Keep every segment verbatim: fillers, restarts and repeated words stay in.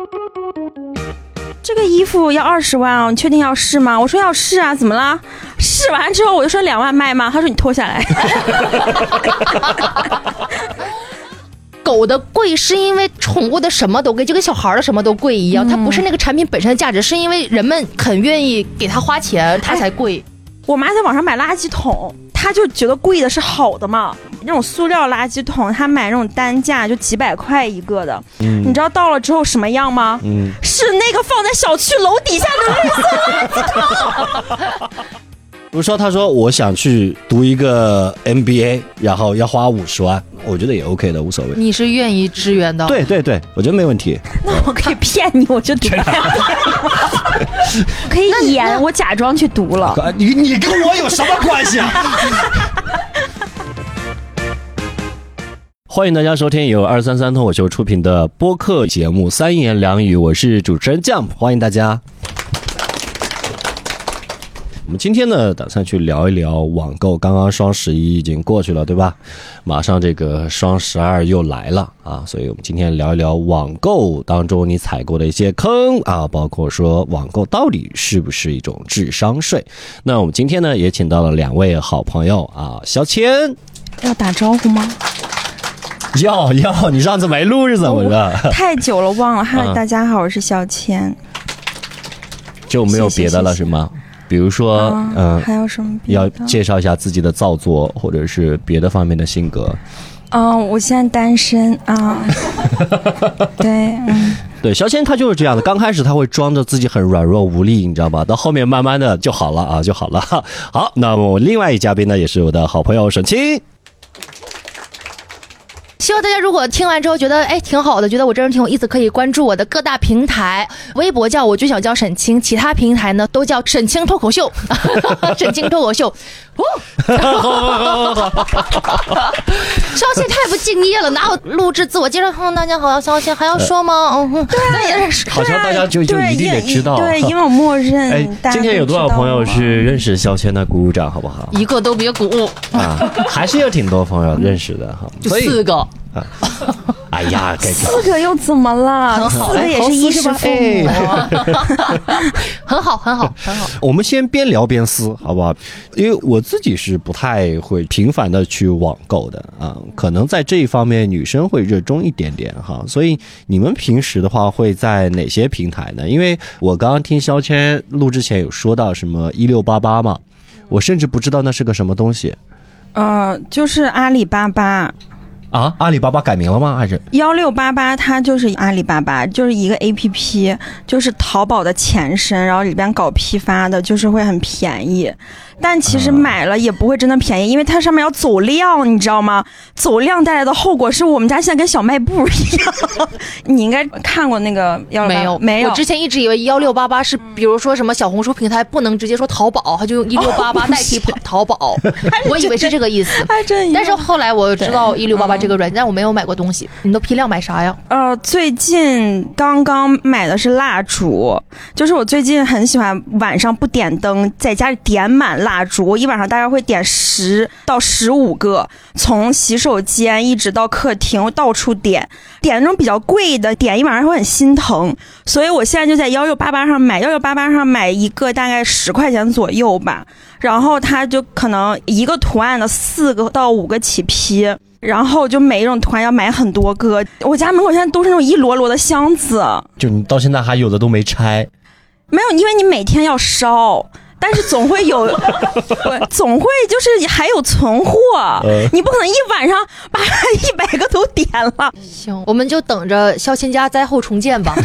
这个衣服要二十万哦，你确定要试吗？我说要试啊，怎么了？试完之后我就说两万卖吗？他说你脱下来。 狗的贵是因为宠物的什么都贵，就跟小孩的什么都贵一样，嗯、它不是那个产品本身的价值，是因为人们很愿意给它花钱，它才贵。哎、 我妈在网上买垃圾桶，她就觉得贵的是好的嘛。那种塑料垃圾桶，她买那种单价就几百块一个的，嗯、你知道到了之后什么样吗？嗯、是那个放在小区楼底下的绿色垃圾桶。 比如说，他说我想去读一个 M B A， 然后要花五十万，我觉得也 OK 的，无所谓。 你是愿意支援的？ 对对对，我觉得没问题。 那我可以骗你，我就读。可以演，我假装去读了。 你你跟我有什么关系啊？欢迎大家收听由二三三脱口秀出品的播客节目《三言两语》，我是主持人 Jump， 欢迎大家。我们今天呢，打算去聊一聊网购。刚刚双十一已经过去了，对吧？马上这个双十二又来了啊，所以我们今天聊一聊网购当中你踩过的一些坑啊，包括说网购到底是不是一种智商税。那我们今天呢，也请到了两位好朋友啊，小千。 要打招呼吗？ 要要，你上次没录是怎么的？ 哦、太久了忘了。嗨、嗯，大家好，我是小千。 就没有别的了是吗？比如说，嗯、呃， 还有什么？ 要介绍一下自己的造作，或者是别的方面的性格。 嗯、呃，我现在单身啊。对，嗯， 对，小千他就是这样的。刚开始他会装着自己很软弱无力，你知道吧？到后面慢慢的就好了啊，就好了。好，那么我另外一嘉宾呢，也是我的好朋友沈清。 希望大家如果听完之后觉得哎挺好的，觉得我这人挺有意思，可以关注我的各大平台。微博叫我就想叫沈清，其他平台呢都叫沈清脱口秀。沈清脱口秀。哦，肖谦太不敬业了，哪有录制自我介绍？嗯，大家好，肖谦还要说吗？嗯， 对啊， 好像大家就就一定得知道。 对，因为我默认。 哎，今天有多少朋友是认识肖谦的？鼓鼓掌好不好？ 一个都别鼓啊，还是有挺多朋友认识的哈， 就四个。 啊、哎呀， 四个又怎么了？四个也是衣食父母， 很好，很好，很好。 我们先边聊边撕，好不好？因为我自己是不太会频繁的去网购的啊，可能在这一方面女生会热衷一点点哈。所以你们平时的话会在哪些平台呢？因为我刚刚听肖谦录之前有说到什么一六八八嘛，我甚至不知道那是个什么东西。 呃，就是阿里巴巴。 啊，阿里巴巴改名了吗？还是一六八八？它就是阿里巴巴，就是一个 A P P， 就是淘宝的前身，然后里边搞批发的，就是会很便宜。但其实买了也不会真的便宜，因为它上面要走量，你知道吗？走量带来的后果是我们家现在跟小卖部一样。你应该看过那个一六八八？ 没有， 没有。 我之前一直以为一六八八是，比如说什么小红书平台不能直接说淘宝，它就用一六八八代替淘宝。我以为是这个意思。但是后来我知道一六八八这个软件，但我没有买过东西。你都批量买啥呀？ 呃，最近刚刚买的是蜡烛，就是我最近很喜欢晚上不点灯，在家里点满蜡烛，我一晚上大概会点十到十五个，从洗手间一直到客厅到处点，点那种比较贵的，点一晚上会很心疼，所以我现在就在一六八八上买，一六八八上买一个大概十块钱左右吧，然后它就可能一个图案的四个到五个起批。然后就每一种图案要买很多个，我家门口现在都是那种一摞摞的箱子， 就你到现在还有的都没拆。 没有，因为你每天要烧，但是总会有总会就是还有存货、呃、你不可能一晚上把一百个都点了。 行，我们就等着肖谦家灾后重建吧。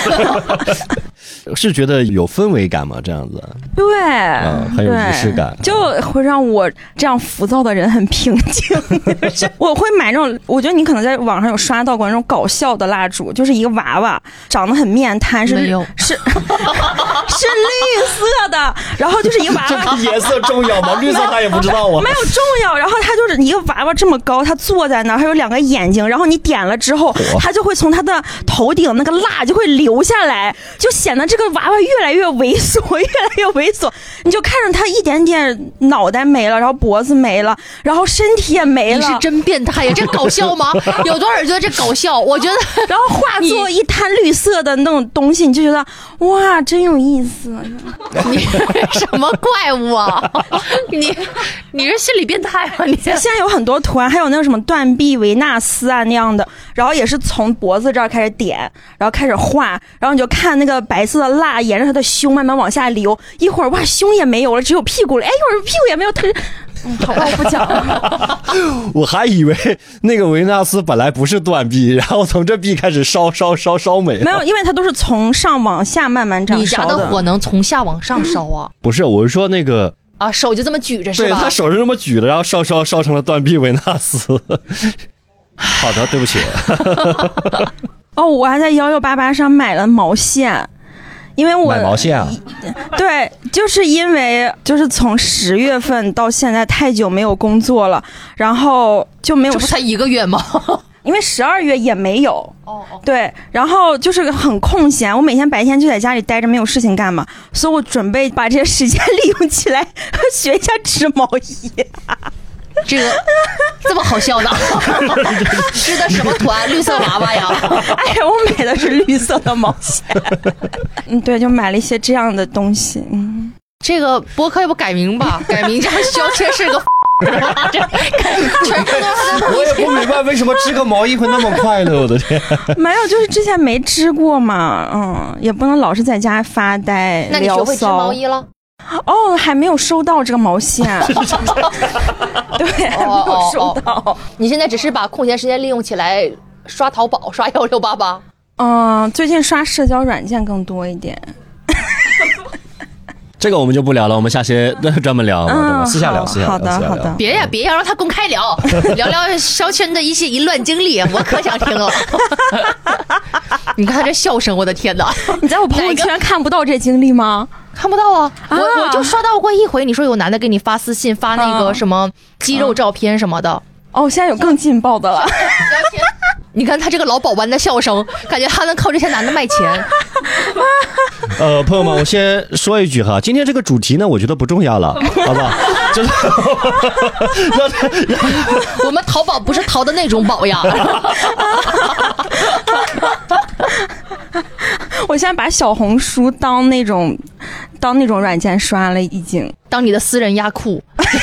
是觉得有氛围感吗？这样子对、 嗯、很有仪式感， 就会让我这样浮躁的人很平静。我会买那种，我觉得你可能在网上有刷到过那种搞笑的蜡烛，就是一个娃娃长得很面瘫，是没有是是绿色的，然后就是一个娃娃。 这颜色重要吗？绿色他也不知道啊。 没有重要，然后他就是一个娃娃这么高，他坐在那儿，还有两个眼睛，然后你点了之后，他就会从他的头顶那个蜡就会流下来，就显得的这个娃娃越来越猥琐，越来越猥琐，你就看着他一点点脑袋没了，然后脖子没了，然后身体也没了。 你是真变态呀！这搞笑吗？有多少人觉得这搞笑？我觉得， 然后化作一滩绿色的那种东西，你就觉得哇，真有意思。 你什么怪物啊？你你是心理变态吗？你现在有很多图案，还有那种什么断臂维纳斯啊那样的，然后也是从脖子这儿开始点，然后开始画，然后你就看那个白色的蜡沿着他的胸慢慢往下流，一会儿哇胸也没有了，只有屁股了，哎，一会儿屁股也没有，他嗯，好吧，我不讲了。 我还以为那个维纳斯本来不是断臂，然后从这臂开始烧烧烧烧没了。 没有，因为它都是从上往下慢慢这样烧的。 你家的火能从下往上烧啊？ 不是，我是说那个啊，手就这么举着是吧？ 对，他手是这么举的，然后烧烧烧成了断臂维纳斯。好的，对不起。 哦，我还在幺六八八上买了毛线。因为我买毛线啊， 对，就是因为就是从十月份到现在太久没有工作了，然后就没有。 这不才一个月吗？ 因为十二月也没有。 哦哦。 对，然后就是很空闲，我每天白天就在家里待着，没有事情干嘛，所以我准备把这些时间利用起来学一下织毛衣。 这个这么好笑呢？织的什么图案？绿色娃娃呀？ 哎呀，我买的是绿色的毛线。嗯，对，就买了一些这样的东西。嗯， 这个播客要不改名吧？改名叫肖谦是个。 我也不明白为什么织个毛衣会那么快乐，我的天！ 没有，就是之前没织过嘛，嗯，也不能老是在家发呆。 那你学会织毛衣了？ 哦，还没有收到这个毛线。对，还没有收到。哦哦哦， 你现在只是把空闲时间利用起来刷淘宝、刷幺六八八。 嗯，最近刷社交软件更多一点。 这个我们就不聊了，我们下期专门聊，嗯、私下聊，私下聊。 好的，好的。 别呀，别呀，让他公开聊，聊聊肖谦的一些淫乱经历，我可想听了。你看他这笑声，我的天哪！ 你在我朋友圈看不到这经历吗？ 看不到啊，啊我我就刷到过一回，你说有男的给你发私信，发那个什么肌肉照片什么的。 嗯、哦，现在有更劲爆的了。 你看他这个老保安的笑声，感觉他能靠这些男的卖钱。 呃，朋友们，我先说一句哈，今天这个主题呢，我觉得不重要了，好不好？就是， 我们淘宝不是淘的那种宝呀。 我现在把小红书当那种当那种软件刷了，已经当你的私人压库。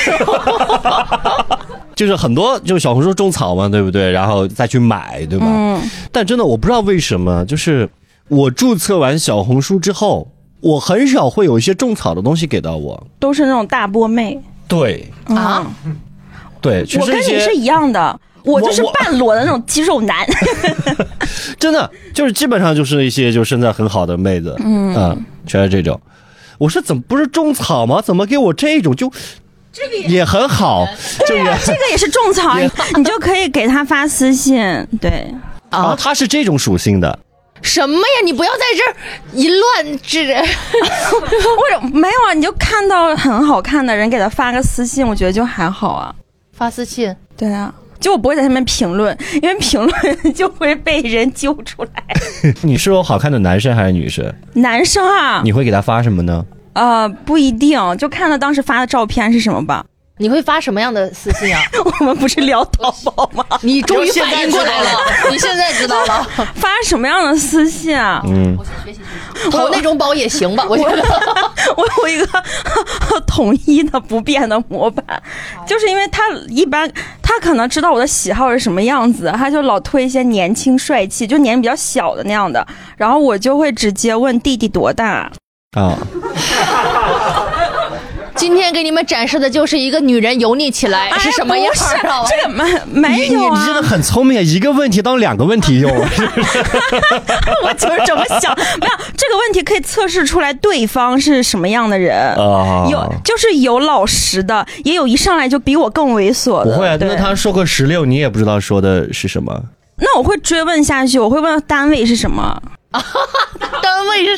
就是很多就是小红书种草嘛，对不对？然后再去买，对吧？嗯。但真的我不知道为什么，就是我注册完小红书之后，我很少会有一些种草的东西给到我， 都是那种大波妹。 对啊， 对， 我跟你是一样的。我就是半裸的那种肌肉男。 真的就是基本上就是一些就身材很好的妹子，嗯啊，全是这种。我说怎么不是种草吗？怎么给我这种就这个也很好， 对啊，这个也是种草，你就可以给他发私信，对啊，他是这种属性的。 什么呀？你不要在这儿淫乱之人。 我没有啊，你就看到很好看的人给他发个私信，我觉得就还好啊。 发私信？ 对啊。就我不会在下面评论，因为评论就会被人揪出来。 你是有好看的男生还是女生？ 男生啊。 你会给他发什么呢？ 呃，不一定，就看他当时发的照片是什么吧。 你会发什么样的私信啊？ 我们不是聊淘宝吗？ 你终于反应过来了，你现在知道了。 发什么样的私信啊？ 嗯， 淘那种宝也行吧，我觉得。 我有一个统一的不变的模板，就是因为他一般他可能知道我的喜好是什么样子，他就老推一些年轻帅气，就年龄比较小的那样的，然后我就会直接问弟弟多大啊。 今天给你们展示的就是一个女人油腻起来、哎、是什么样的？ 这个没没有啊！ 你真的很聪明啊，一个问题当两个问题用。 我就是这么想，没有这个问题可以测试出来对方是什么样的人啊？有就是有老实的，也有一上来就比我更猥琐的。 不会啊，那他说个十六，你也不知道说的是什么。 那我会追问下去，我会问单位是什么。 单位是什么？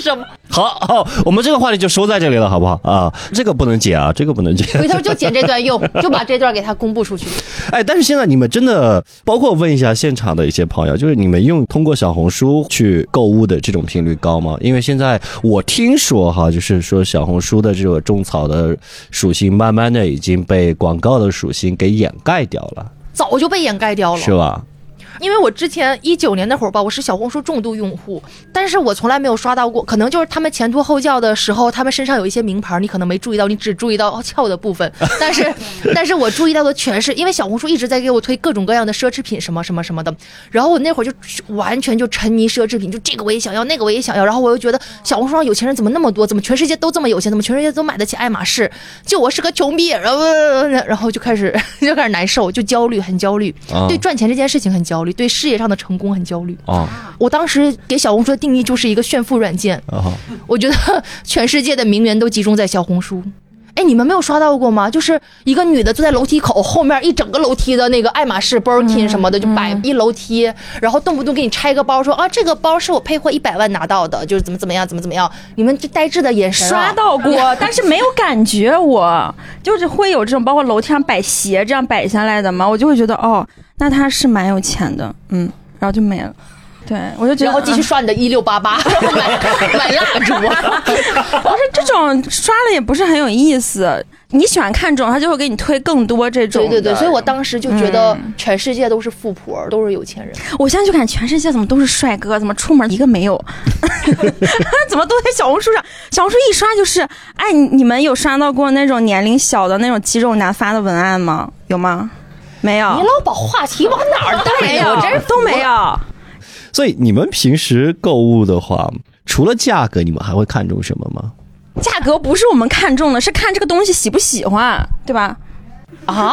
好好，我们这个话题就收在这里了，好不好啊？这个不能剪啊，这个不能剪。 回头就剪这段用，就把这段给他公布出去。 哎，但是现在你们真的，包括问一下现场的一些朋友，就是你们用通过小红书去购物的这种频率高吗？因为现在我听说哈，就是说小红书的这个种草的属性，慢慢的已经被广告的属性给掩盖掉了， 早就被掩盖掉了， 是吧？ 因为我之前一九年那会儿吧，我是小红书重度用户，但是我从来没有刷到过，可能就是他们前凸后翘的时候，他们身上有一些名牌，你可能没注意到，你只注意到翘的部分，但是但是我注意到的全是因为小红书一直在给我推各种各样的奢侈品什么什么什么的，然后我那会儿就完全就沉迷奢侈品，就这个我也想要，那个我也想要，然后我又觉得小红书上有钱人怎么那么多，怎么全世界都这么有钱，怎么全世界都买得起爱马仕，就我是个穷逼，然后然后就开始就开始难受，就焦虑，很焦虑，对赚钱这件事情很焦虑，对事业上的成功很焦虑。哦，我当时给小红书的定义就是一个炫富软件。哦，我觉得全世界的名媛都集中在小红书。哎，你们没有刷到过吗？就是一个女的坐在楼梯口，后面一整个楼梯的那个爱马仕、Birkin 什么的，就摆一楼梯，然后动不动给你拆个包，说啊这个包是我配货一百万拿到的，就是怎么怎么样，怎么怎么样。你们这呆滞的眼神、啊、 刷到过，但是没有感觉我，我就是会有这种，包括楼梯上摆鞋这样摆下来的嘛，我就会觉得哦，那他是蛮有钱的，嗯，然后就没了。对，我就觉得， 然后继续刷你的一六八八，买买蜡烛。 不是这种刷了也不是很有意思。你喜欢看这种，他就会给你推更多这种。 对对对，所以我当时就觉得全世界都是富婆，嗯、都是有钱人。 我现在就感觉全世界怎么都是帅哥，怎么出门一个没有？怎么都在小红书上？小红书一刷就是，哎，你们有刷到过那种年龄小的那种肌肉男发的文案吗？有吗？没有。 你老把话题往哪儿带？ 没有，真是都没有。 所以你们平时购物的话，除了价格，你们还会看重什么吗？ 价格不是我们看重的，是看这个东西喜不喜欢，对吧？ 啊？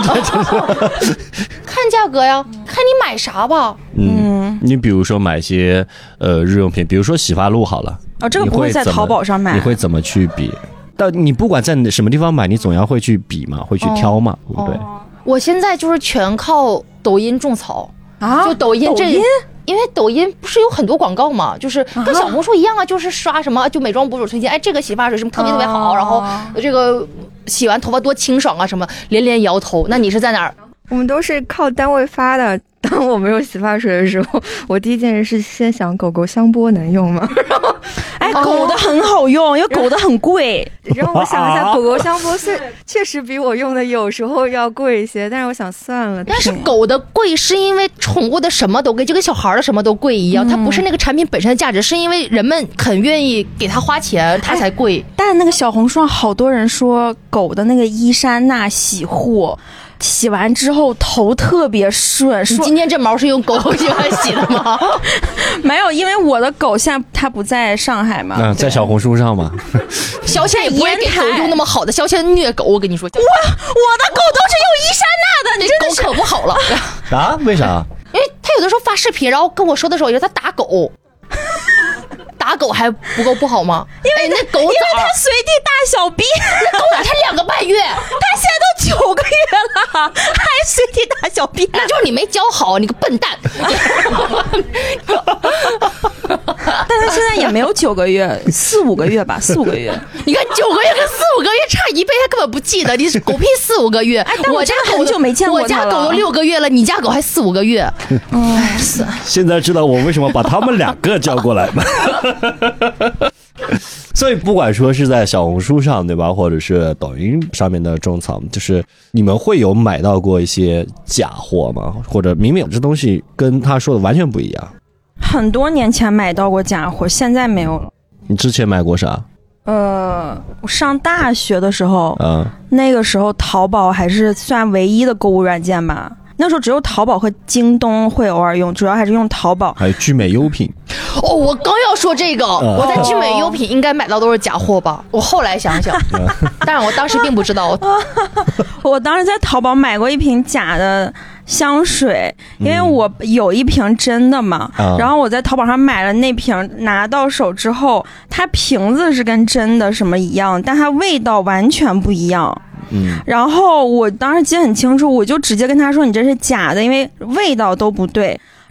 看价格呀，看你买啥吧。 嗯，你比如说买些呃日用品，比如说洗发露好了。 哦，这个不会在淘宝上买。 你会怎么去比？但你不管在什么地方买，你总要会去比嘛，会去挑嘛，哦、对不对、哦？ 我现在就是全靠抖音种草啊，就抖音这。因为抖音不是有很多广告嘛，就是跟小红书一样啊，就是刷什么就美妆博主推荐，哎，这个洗发水什么特别特别好，然后这个洗完头发多清爽啊，什么连连摇头。那你是在哪儿？ 我们都是靠单位发的。当我没有洗发水的时候，我第一件事是先想狗狗香波能用吗？然后， 哎，狗的很好用，因为狗的很贵。 然后我想一下，狗狗香波是确实比我用的有时候要贵一些，但是我想算了。 但是狗的贵是因为宠物的什么都贵，就跟小孩的什么都贵一样，嗯、它不是那个产品本身的价值，是因为人们肯愿意给它花钱，它才贵。哎、 但那个小红书上好多人说狗的那个伊莎娜洗护。洗完之后头特别顺。 你今天这毛是用狗狗洗完洗的吗？ 没有，因为我的狗现在它不在上海嘛， 嗯，在小红书上嘛。 肖倩也不会给狗用那么好的，肖倩虐狗，我跟你说。 我我的狗都是用伊莎娜的，你真的狗可不好了。 啊？为啥？ 因为他有的时候发视频，然后跟我说的时候，我觉得他打狗。打狗还不够不好吗？ 因为、哎、那狗因为它随地大小便， 那狗才两个半月， 它现在都九个月了，还随地大小便， 那就是你没教好，你个笨蛋。 但它现在也没有九个月，四五个月吧，四五个月。 你看九个月跟四五个月差一倍，它根本不记得。你是狗屁四五个月， 哎，但我家狗很久没见过我家狗都六个月了，你家狗还四五个月。 嗯， 是。 现在知道我为什么把他们两个叫过来吗？所以不管说是在小红书上对吧，或者是抖音上面的种草，就是你们会有买到过一些假货吗？或者明明这东西跟他说的完全不一样？ 很多年前买到过假货，现在没有了。 你之前买过啥？ 呃，我上大学的时候，嗯，那个时候淘宝还是算唯一的购物软件吧。那时候只有淘宝和京东会偶尔用，主要还是用淘宝。 还有聚美优品。 哦，我刚要说这个，嗯、我在聚美优品应该买到都是假货吧？我后来想想，但是我当时并不知道。 我当时在淘宝买过一瓶假的香水，因为我有一瓶真的嘛，嗯、然后我在淘宝上买了那瓶，拿到手之后，它瓶子是跟真的什么一样，但它味道完全不一样。嗯，然后我当时记得很清楚，我就直接跟他说你这是假的，因为味道都不对。然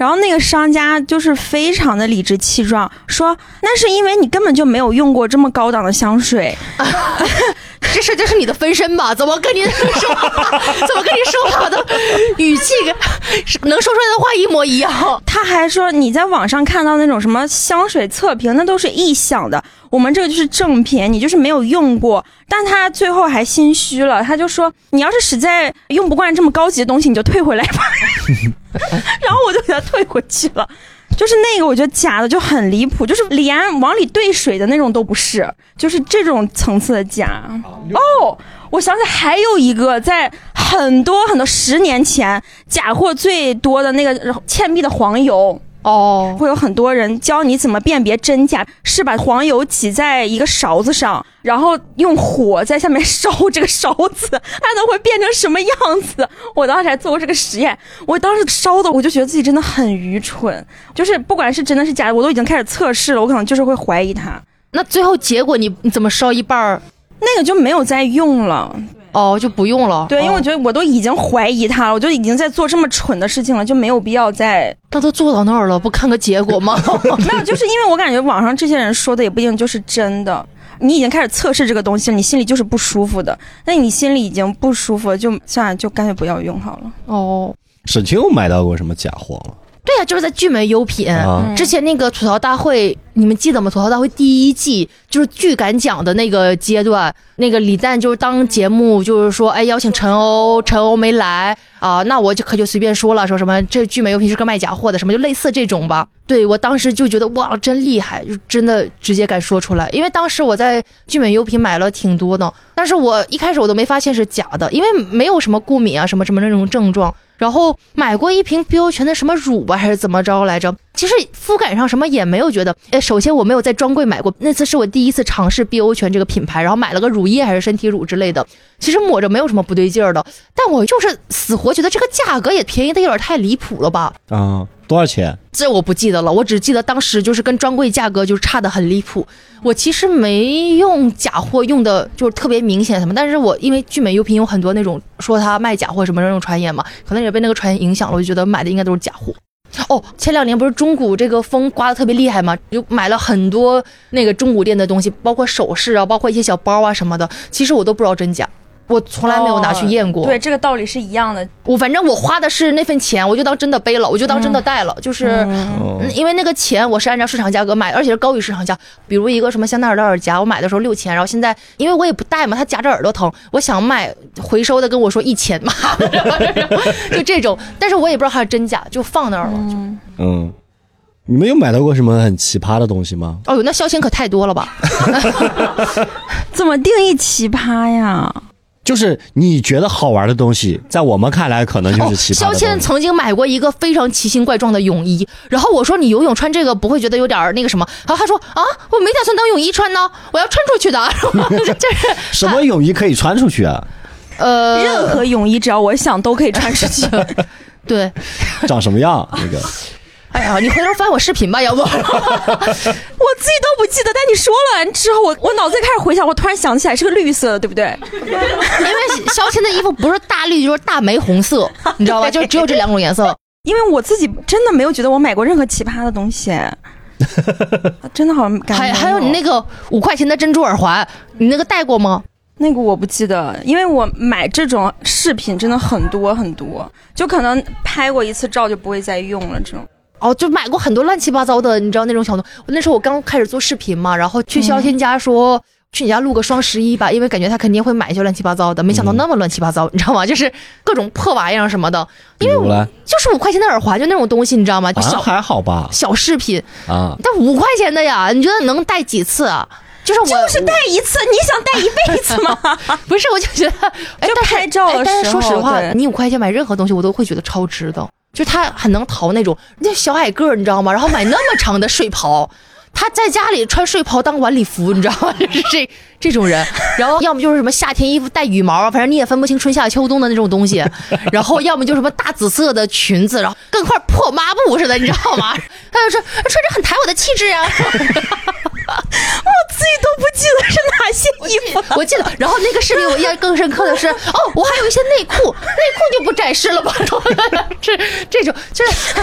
然后那个商家就是非常的理直气壮，说那是因为你根本就没有用过这么高档的香水。 这是这是你的分身吧？怎么跟你说话？怎么跟你说话的语气跟能说出来的话一模一样？ 他还说你在网上看到那种什么香水测评，那都是臆想的，我们这个就是正品，你就是没有用过。但他最后还心虚了，他就说你要是实在用不惯这么高级的东西，你就退回来吧。然后我就给他退回去了。就是那个我觉得假的就很离谱，就是连往里兑水的那种都不是，就是这种层次的假。哦，我想起还有一个在很多很多十年前假货最多的那个倩碧的黄油。 哦， 会有很多人教你怎么辨别真假，是把黄油挤在一个勺子上，然后用火在下面烧这个勺子，看它会变成什么样子。我当时还做过这个实验，我当时烧的我就觉得自己真的很愚蠢，就是不管是真的是假的，我都已经开始测试了，我可能就是会怀疑它。 那最后结果你你怎么烧一半？ 那个就没有再用了。 哦，就不用了。 对，因为我哦觉得我都已经怀疑他了，我就已经在做这么蠢的事情了，就没有必要再。 那都做到那儿了，不看个结果吗？ 没有，就是因为我感觉网上这些人说的也不一定就是真的。你已经开始测试这个东西了，你心里就是不舒服的，那你心里已经不舒服了，就算了，就干脆不要用好了。 哦， 沈清有买到过什么假货吗？ 对呀、啊，就是在聚美优品、 啊、 之前那个吐槽大会，你们记得吗？吐槽大会第一季就是巨敢讲的那个阶段，那个李诞就是当节目就是说，哎，邀请陈欧，陈欧没来啊，那我就可就随便说了，说什么这聚美优品是个卖假货的，什么就类似这种吧。对，我当时就觉得哇，真厉害，就真的直接敢说出来。因为当时我在聚美优品买了挺多的，但是我一开始我都没发现是假的，因为没有什么过敏啊什么什么那种症状。然后买过一瓶碧欧泉的什么乳吧，还是怎么着来着？其实肤感上什么也没有觉得。哎，首先我没有在专柜买过，那次是我第一次尝试碧欧泉这个品牌，然后买了个乳液还是身体乳之类的。其实抹着没有什么不对劲儿的，但我就是死活觉得这个价格也便宜的有点太离谱了吧？ 啊，多少钱？ 这我不记得了，我只记得当时就是跟专柜价格就差得很离谱。我其实没用假货用的就是特别明显什么，但是我因为聚美优品有很多那种说他卖假货什么那种传言嘛，可能也被那个传言影响了，我就觉得买的应该都是假货。哦，前两年不是中古这个风刮得特别厉害吗？就买了很多那个中古店的东西，包括首饰啊，包括一些小包啊什么的，其实我都不知道真假。我从来没有拿去验过、 哦、对，这个道理是一样的。 我反正我花的是那份钱，我就当真的背了，我就当真的带了、嗯、就是、嗯、因为那个钱我是按照市场价格买，而且是高于市场价。比如一个什么香奈儿的耳夹，我买的时候六千，然后现在因为我也不戴嘛，它夹着耳朵疼，我想买回收的跟我说一千嘛，就这种，但是我也不知道它是真假，就放那儿了。 嗯嗯，你们有买到过什么很奇葩的东西吗？ 哦呦，那消遣可太多了吧？ 怎么定义奇葩呀？ 就是你觉得好玩的东西，在我们看来可能就是奇葩的东西。 肖谦曾经买过一个非常奇形怪状的泳衣，然后我说你游泳穿这个不会觉得有点那个什么？然后他说啊，我没打算当泳衣穿呢，我要穿出去的。就是什么泳衣可以穿出去啊？ 呃， 任何泳衣只要我想都可以穿出去。 对， 长什么样那个？ 哎呀，你回头翻我视频吧，要不？我自己都不记得，但你说了之后，我我脑子开始回想，我突然想起来是个绿色的，对不对？ 因为肖谦的衣服不是大绿就是大玫红色，你知道吧？就只有这两种颜色。 因为我自己真的没有觉得我买过任何奇葩的东西，真的好像还还有你那个五块钱的珍珠耳环，你那个戴过吗？ 那个我不记得，因为我买这种饰品真的很多很多，就可能拍过一次照就不会再用了这种。 哦，就买过很多乱七八糟的，你知道那种小东。那时候我刚开始做视频嘛，然后去肖谦家说、嗯、去你家录个双十一吧，因为感觉他肯定会买一些乱七八糟的，没想到那么乱七八糟，嗯、你知道吗？就是各种破玩意儿什么的。因为我就是五块钱的耳环，就那种东西，你知道吗？就小、 啊、还好吧， 小饰品啊， 但五块钱的呀，你觉得能戴几次啊？就是我就是戴一次，你想戴一辈子吗？ 不是，我就觉得，哎， 就拍照的时候， 但是说实话，你五块钱买任何东西，我都会觉得超值的。就他很能淘那种，那小矮个儿，你知道吗？然后买那么长的睡袍，他在家里穿睡袍当晚礼服，你知道吗？就是这这种人。然后要么就是什么夏天衣服带羽毛啊，反正你也分不清春夏秋冬的那种东西。然后要么就什么大紫色的裙子，然后跟块破抹布似的，你知道吗？他就说穿着很抬我的气质啊。 我自己都不记得是哪些衣服我，我记得。然后那个视频我印象更深刻的是，哦，我还有一些内裤，内裤就不展示了吧？这这种就是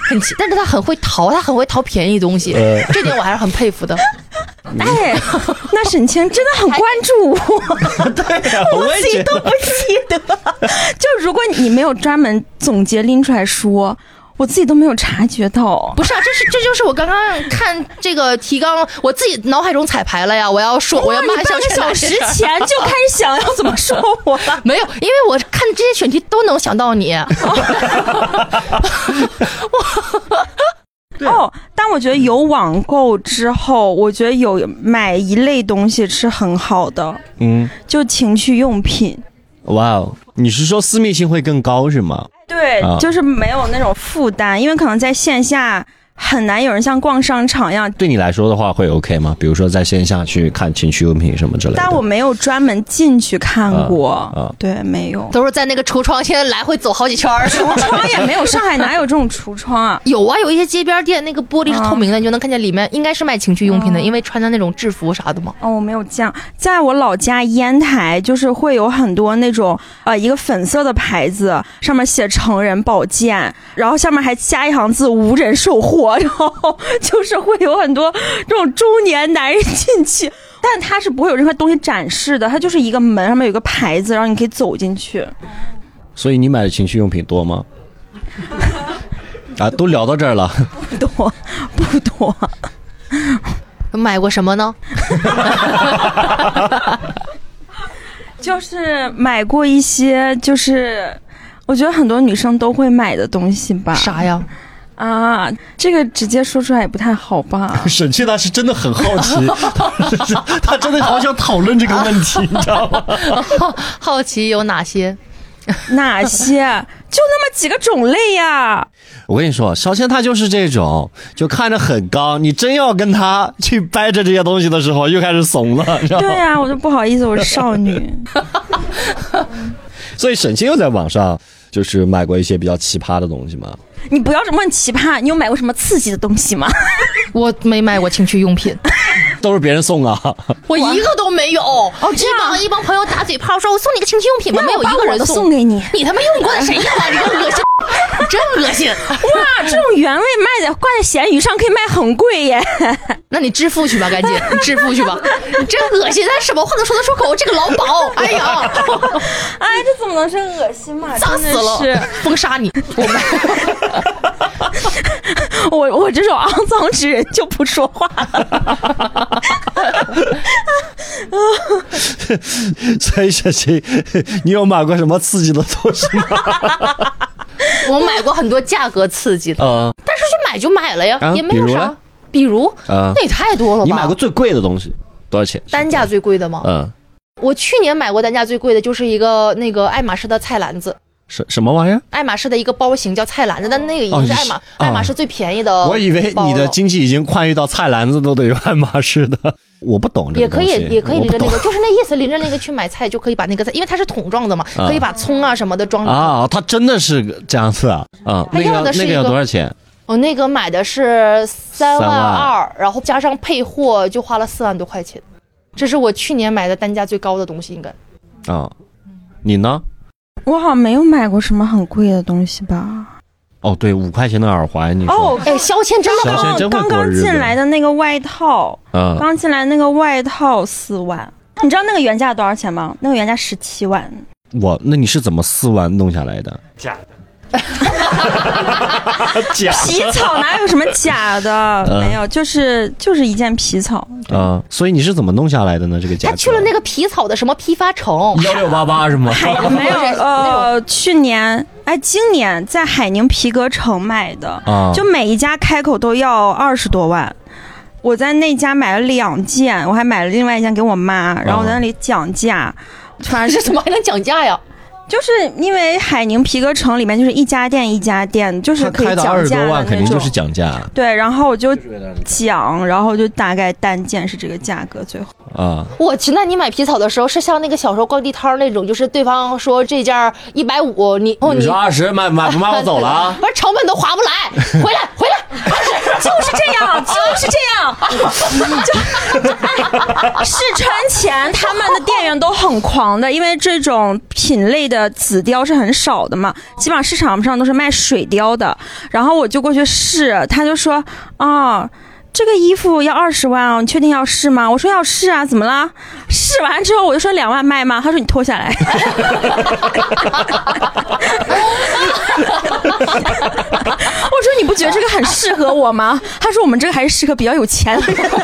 很奇，但是他很会淘，他很会淘便宜东西，呃、这点我还是很佩服的。 哎，那沈清真的很关注我， 对呀、啊， 我自己都不记得。就如果你没有专门总结拎出来说，我自己都没有察觉到。 不是啊，这是这就是我刚刚看这个提纲，我自己脑海中彩排了呀。我要说，我要骂小半个小时前就开始想要怎么说我了。 没有，因为我看这些选题都能想到你。 哦，但我觉得有网购之后，我觉得有买一类东西是很好的，嗯，就情趣用品。 哇哦，你是说私密性会更高是吗？ 对，啊、就是没有那种负担，因为可能在线下很难有人像逛商场一样。 对你来说的话会 OK 吗？比如说在线下去看情趣用品什么之类的。 但我没有专门进去看过，啊啊、对，没有， 都是在那个橱窗先来回走好几圈。 橱窗也没有，上海哪有这种橱窗啊？ 有啊，有一些街边店那个玻璃是透明的，啊、你就能看见里面应该是卖情趣用品的，啊、因为穿的那种制服啥的嘛。 哦，我没有这样，在我老家烟台，就是会有很多那种呃一个粉色的牌子，上面写成人保健，然后下面还加一行字无人售货，然后就是会有很多这种中年男人进去，但他是不会有任何东西展示的，他就是一个门上面有个牌子，然后你可以走进去。 所以你买的情趣用品多吗？啊，都聊到这儿了。 不多，不多。 买过什么呢？ 就是买过一些，就是我觉得很多女生都会买的东西吧。 啥呀？ 啊，这个直接说出来也不太好吧？ 沈清他是真的很好奇，他真的好想讨论这个问题，你知道吗？ 好, 好奇有哪些？ 哪些？就那么几个种类呀。 我跟你说，小倩她就是这种，就看着很刚，你真要跟她去掰扯这些东西的时候，又开始怂了，知道吗？ 对呀、啊，我就不好意思，我是少女。 所以沈清又在网上就是买过一些比较奇葩的东西吗？ 你不要问奇葩，你有买过什么刺激的东西吗？ 我没买过情趣用品。 都是别人送啊， 我一个都没有。哦， 这样一帮一帮朋友打嘴炮说，我送你个情趣用品吧，没有一个人送。 送给你， 你他妈用过的谁要啊？你个恶心，真恶心！ 哇，这种原味卖的挂在闲鱼上可以卖很贵耶。 那你致富去吧，赶紧，你致富去吧。你真恶心，但什么话都说得出口。这个老鸨，哎呀， 哎，这怎么能是恶心嘛？ 脏死了，是封杀你。 我我我这种肮脏之人就不说话了。 所以小新，你有买过什么刺激的东西吗？ 我买过很多价格刺激的，呃、但是去买就买了呀，啊、也没有啥。比如，啊、那也太多了吧？ 你买过最贵的东西多少钱？ 单价最贵的吗？嗯，我去年买过单价最贵的就是一个那个爱马仕的菜篮子。 什什么玩意儿？ 爱马仕的一个包型叫菜篮子，但那个已经是爱马、哦、爱马仕最便宜的。 我以为你的经济已经宽裕到菜篮子都得有爱马仕的，我不懂这个东西。 也可以，也可以拎着那个，就是那意思，拎着那个去买菜就可以把那个菜，因为它是桶状的嘛，啊、可以把葱啊什么的装里。 啊，它真的是这样子啊！啊，那个那个要多少钱？ 我那个买的是三万二，然后加上配货就花了四万多块钱，这是我去年买的单价最高的东西，应该。 啊，你呢？ 我好像没有买过什么很贵的东西吧？ 哦，对，五块钱的耳环，你说哦， 哎，肖倩真的刚刚刚进来的那个外套，嗯，刚进来那个外套四万，你知道那个原价多少钱吗？那个原价十七万。 我，那你是怎么四万弄下来的？ 假的。 假皮草哪有什么假的？嗯、没有，就是就是一件皮草啊、 嗯。所以你是怎么弄下来的呢？这个价格？ 他去了那个皮草的什么批发城， 幺六八八是吗？ 没有，呃，去年哎，今年在海宁皮革城买的，啊、就每一家开口都要二十多万。我在那家买了两件，我还买了另外一件给我妈，然后我在那里讲价， 反正是怎么还能讲价呀？ 就是因为海宁皮革城里面就是一家店一家店，就是可以讲价的那种。 开到二十多万肯定就是讲价。 对，然后我就讲，然后就大概单件是这个价格，最后。 啊！ 我去，那你买皮草的时候是像那个小时候逛地摊那种，就是对方说这件一百五，你哦你说二十买买不卖我走了啊？ 不是成本都划不来，回来回来。 就是这样，就是这样。就哎，试穿前他们的店员都很狂的，因为这种品类的紫貂是很少的嘛，基本上市场上都是卖水貂的。然后我就过去试，他就说啊。这个衣服要二十万哦，你确定要试吗？我说要试啊，怎么了？试完之后我就说两万卖吗？他说你脱下来。我说你不觉得这个很适合我吗？他说我们这个还是适合比较有钱。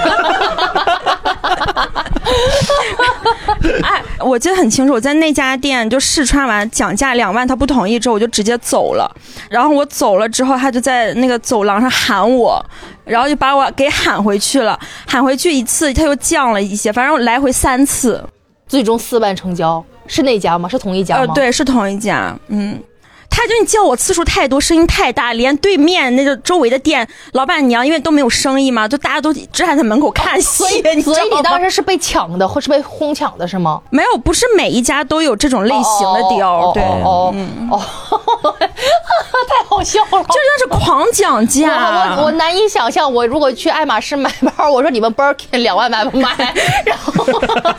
哎，我记得很清楚，我在那家店就试穿完讲价两万，他不同意之后我就直接走了。然后我走了之后，他就在那个走廊上喊我。然后就把我给喊回去了，喊回去一次他又降了一些，反正我来回三次， 最终四万成交，是那家吗？是同一家吗？ 呃，对，是同一家。嗯，他就你叫我次数太多，声音太大，连对面那个周围的店老板娘因为都没有生意嘛，就大家都站在门口看戏。 所以，所以你当时是被抢的，或是被轰抢的是吗？ 没有，不是每一家都有这种类型的貂。 哦、 对， 哦、嗯、哦，太好笑了， 就那是狂讲价。 我我我难以想象，我如果去爱马仕买包，我说你们 Birkin 两万买不买？然后。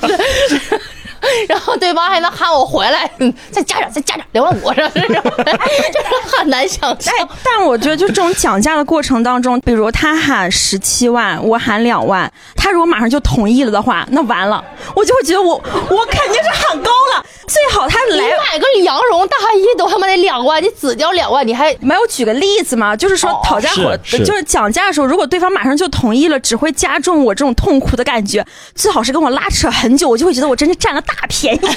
然后对方还能喊我回来，再加点，再加点，两万五，这就是很难想象。 哎，但我觉得就这种讲价的过程当中，比如他喊十七万，我喊两万，他如果马上就同意了的话，那完了，我就会觉得我我肯定是喊高了。最好他来你买个羊绒大衣都他妈得两万，你紫貂两万，你还没有举个例子嘛？就是说讨价伙， 是是就是讲价的时候，如果对方马上就同意了，只会加重我这种痛苦的感觉。最好是跟我拉扯很久，我就会觉得我真是占了大便宜。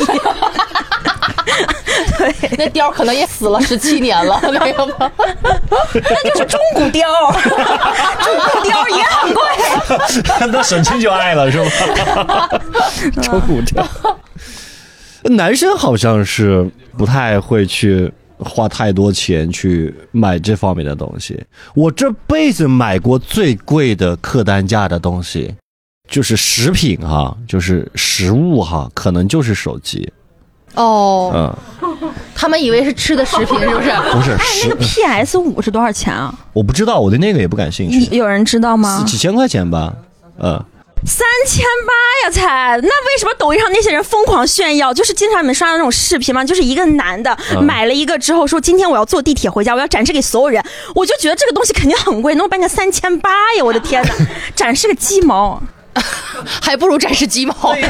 对， 那貂可能也死了十七年了，那个吗？ 那就是中古貂，中古貂也很贵。 那省亲就爱了是吧？中古貂。男生好像是不太会去花太多钱去买这方面的东西。我这辈子买过最贵的客单价的东西就是食品哈，就是食物哈，可能就是手机。 哦， 嗯， 他们以为是吃的食品，是不是？ 不是， 哎，那个 P S 五是多少钱啊？ 我不知道，我对那个也不感兴趣。 有人知道吗？ 几千块钱吧，嗯。 三千八呀才，那为什么抖音上那些人疯狂炫耀？就是经常你们刷到那种视频嘛，就是一个男的、嗯、买了一个之后说今天我要坐地铁回家，我要展示给所有人，我就觉得这个东西肯定很贵，能办个三千八呀！我的天哪，展示个鸡毛， 还不如展示鸡毛。 哎，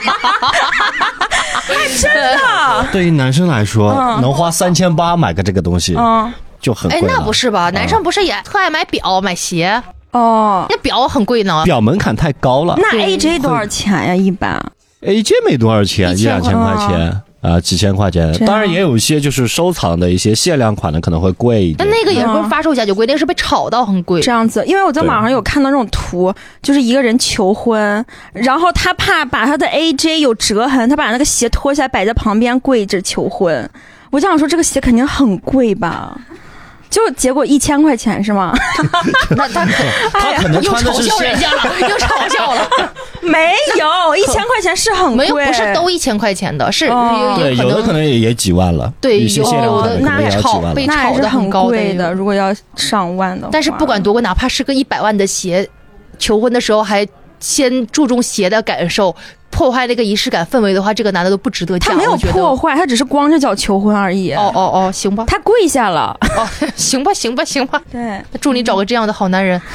真的。 对于男生来说，嗯、能花三千八买个这个东西，嗯，就很贵了。 哎，那不是吧？男生不是也特爱买表、买鞋？ 哦， 那表很贵呢， 表门槛太高了。 那 A J 多少钱呀？一般 A J 没多少钱，一两千块钱啊、呃，几千块钱。当然也有一些就是收藏的一些限量款的可能会贵一点。 但那个也不是发售价就贵，那个是被炒到很贵。 这样子，因为我在网上有看到这种图，就是一个人求婚，然后他怕把他的 A J 有折痕，他把那个鞋脱下来摆在旁边跪着求婚。我就想说，这个鞋肯定很贵吧？就结果一千块钱是吗？ 那他可他可能穿的是又嘲笑人家了，又嘲笑了。 没有，一千块钱是很贵， 没有，不是都一千块钱的，是、哦、 对，有的可能也也几万了。 对， 一些限量款那也炒被炒的很高贵的，如果要上万的话。 但是不管多贵，哪怕是个一百万的鞋，求婚的时候还先注重鞋的感受。破坏那个仪式感氛围的话，这个男的都不值得嫁。 他没有破坏，他只是光着脚求婚而已。 哦哦哦，行吧， 他跪下了。 哦，行吧，行吧，行吧。 对， 祝你找个这样的好男人。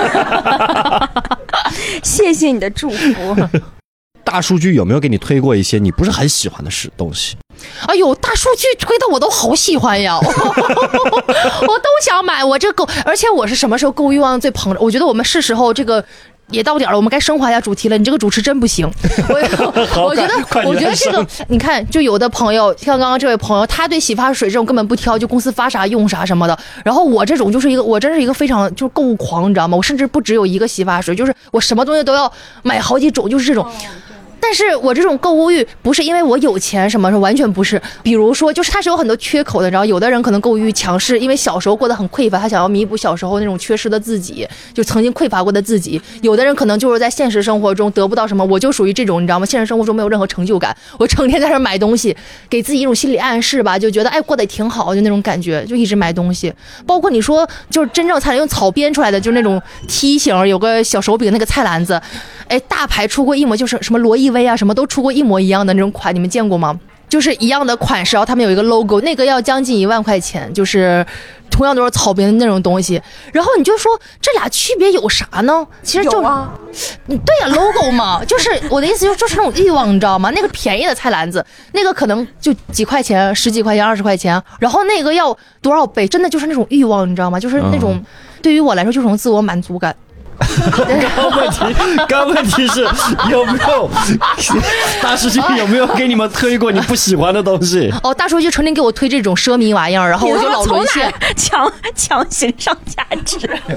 谢谢你的祝福。 大数据有没有给你推过一些你不是很喜欢的事东西？ 哎呦，大数据推的我都好喜欢呀，我都想买。我这购，而且我是什么时候购物欲望最膨胀？我觉得我们是时候这个。也到点了，我们该升华一下主题了。你这个主持真不行，我我觉得，我觉得这个，你看，就有的朋友，像刚刚这位朋友，他对洗发水这种根本不挑，就公司发啥用啥什么的。然后我这种就是一个，我真是一个非常就是购物狂，你知道吗？我甚至不只有一个洗发水，就是我什么东西都要买好几种，就是这种。 但是我这种购物欲不是因为我有钱什么，是完全不是。比如说，就是它是有很多缺口的，你知道，有的人可能购物欲强势，因为小时候过得很匮乏，他想要弥补小时候那种缺失的自己，就曾经匮乏过的自己。有的人可能就是在现实生活中得不到什么，我就属于这种，你知道吗？现实生活中没有任何成就感，我成天在这买东西，给自己一种心理暗示吧，就觉得哎过得挺好，就那种感觉，就一直买东西。包括你说就是真正菜用草编出来的，就是那种梯形有个小手柄那个菜篮子，哎，大牌出过一模，就是什么罗意威啊，什么都出过一模一样的那种款，你们见过吗？就是一样的款式，然后他们有一个 logo， 那个要将近一万块钱，就是同样都是草编的那种东西。然后你就说这俩区别有啥呢？其实就啊，对呀 ，logo 嘛，就是我的意思，就是那种欲望，你知道吗？那个便宜的菜篮子，那个可能就几块钱、十几块钱、二十块钱，然后那个要多少倍？真的就是那种欲望，你知道吗？就是那种、嗯、对于我来说，就是种自我满足感。 刚问题，刚问题是有没有大数据有没有给你们推过你不喜欢的东西？ 哦，大数据曾经给我推这种奢靡玩意儿，然后我就老沦陷， 强强行上价值。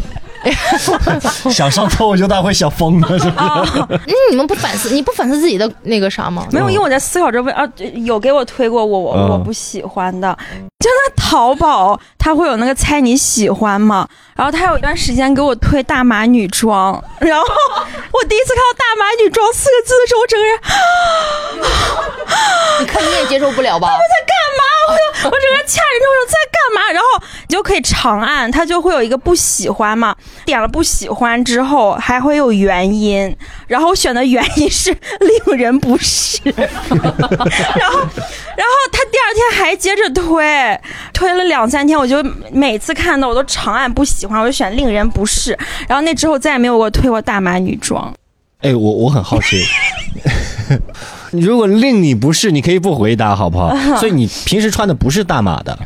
想上脱口秀大会想疯了是不是？ 哦、嗯，你们不反思，你不反思自己的那个啥吗？ 没有，因为我在思考这问啊，有给我推过我我、嗯、我不喜欢的，就那淘宝它会有那个猜你喜欢吗？然后他有一段时间给我推大码女装，然后我第一次看到大码女装四个字的时候，我整个人， 你看你也接受不了吧？ 他们在干嘛？我我整个人掐人中说在干嘛？然后你就可以长按，它就会有一个不喜欢嘛，点了不喜欢之后还会有原因，然后选的原因是令人不适，然后然后他第二天还接着推，推了两三天，我就每次看到我都长按不喜欢，我就选令人不适，然后那之后再也没有给我推过大码女装。 哎，我我很好奇，如果令你不适，你可以不回答好不好？所以你平时穿的不是大码的。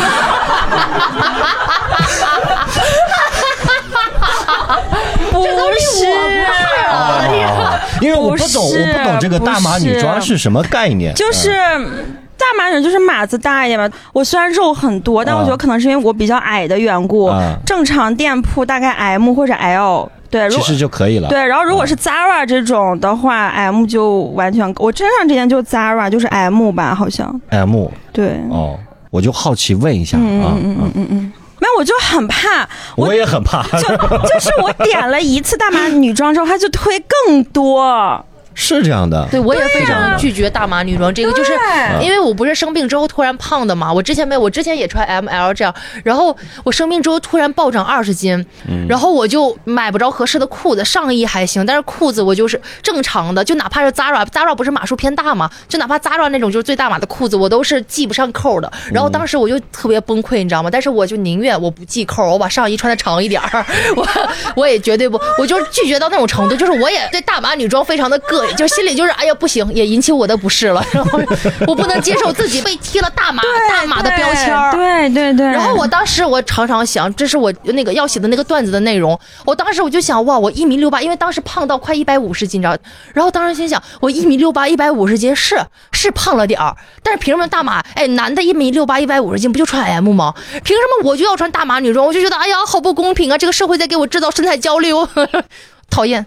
不是， 哦，因为我不懂，我不懂这个大码女装是什么概念， 就是。大码女就是码子大一点嘛，我虽然肉很多，但我觉得可能是因为我比较矮的缘故，啊、正常店铺大概 M 或者 L， 对， 其实就可以了。 对，然后如果是 Zara 这种的话、嗯、，M 就完全，我真上之前就 Zara 就是 M 吧，好像 M， 对， 哦，我就好奇问一下、 嗯、 啊， 嗯嗯嗯嗯嗯。没有，我就很怕， 我, 我也很怕， 就就是我点了一次大码女装之后，他就推更多。 是这样的， 对，我也非常拒绝大码女装这个，就是因为我不是生病之后突然胖的嘛，我之前没有，我之前也穿 M L 这样，然后我生病之后突然暴涨二十斤、嗯，然后我就买不着合适的裤子，上衣还行，但是裤子我就是正常的，就哪怕是 Zara，Zara 不是码数偏大嘛，就哪怕 Zara 那种就是最大码的裤子，我都是系不上扣的，然后当时我就特别崩溃，你知道吗？但是我就宁愿我不系扣，我把上衣穿的长一点儿，我我也绝对不，我就拒绝到那种程度，就是我也对大码女装非常的膈应。就心里就是哎呀不行，也引起我的不适了，然后我不能接受自己被贴了大码大码的标签， 对对对。 然后我当时我常常想，这是我那个要写的那个段子的内容。我当时我就想，哇，我一米六八，因为当时胖到快一百五十斤，你知道？然后当时心想，我一米六八，一百五十斤是是胖了点儿，但是凭什么大码？哎，男的一米六八，一百五十斤不就穿 M 吗？凭什么我就要穿大码女装？我就觉得哎呀，好不公平啊！这个社会在给我制造身材焦虑。讨厌。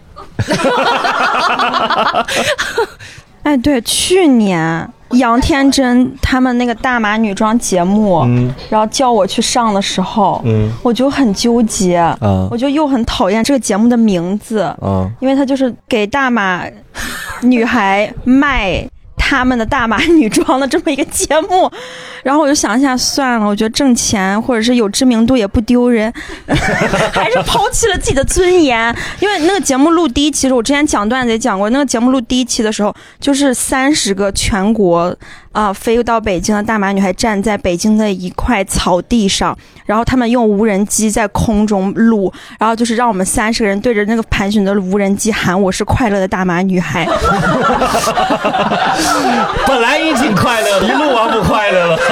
哎，对，去年杨天真他们那个大码女装节目、嗯、然后叫我去上的时候、嗯、我就很纠结、嗯、我就又很讨厌这个节目的名字、嗯、因为它就是给大码女孩卖他们的大码女装的这么一个节目，然后我就想一下算了，我觉得挣钱或者是有知名度也不丢人，还是抛弃了自己的尊严。因为那个节目录第一期的时候，我之前讲段子也讲过，那个节目录第一期的时候，就是三十个全国啊、呃、飞到北京的大码女孩站在北京的一块草地上，然后他们用无人机在空中录，然后就是让我们三十个人对着那个盘旋的无人机喊我是快乐的大码女孩。 本来也挺快乐的，一录完不快乐了。就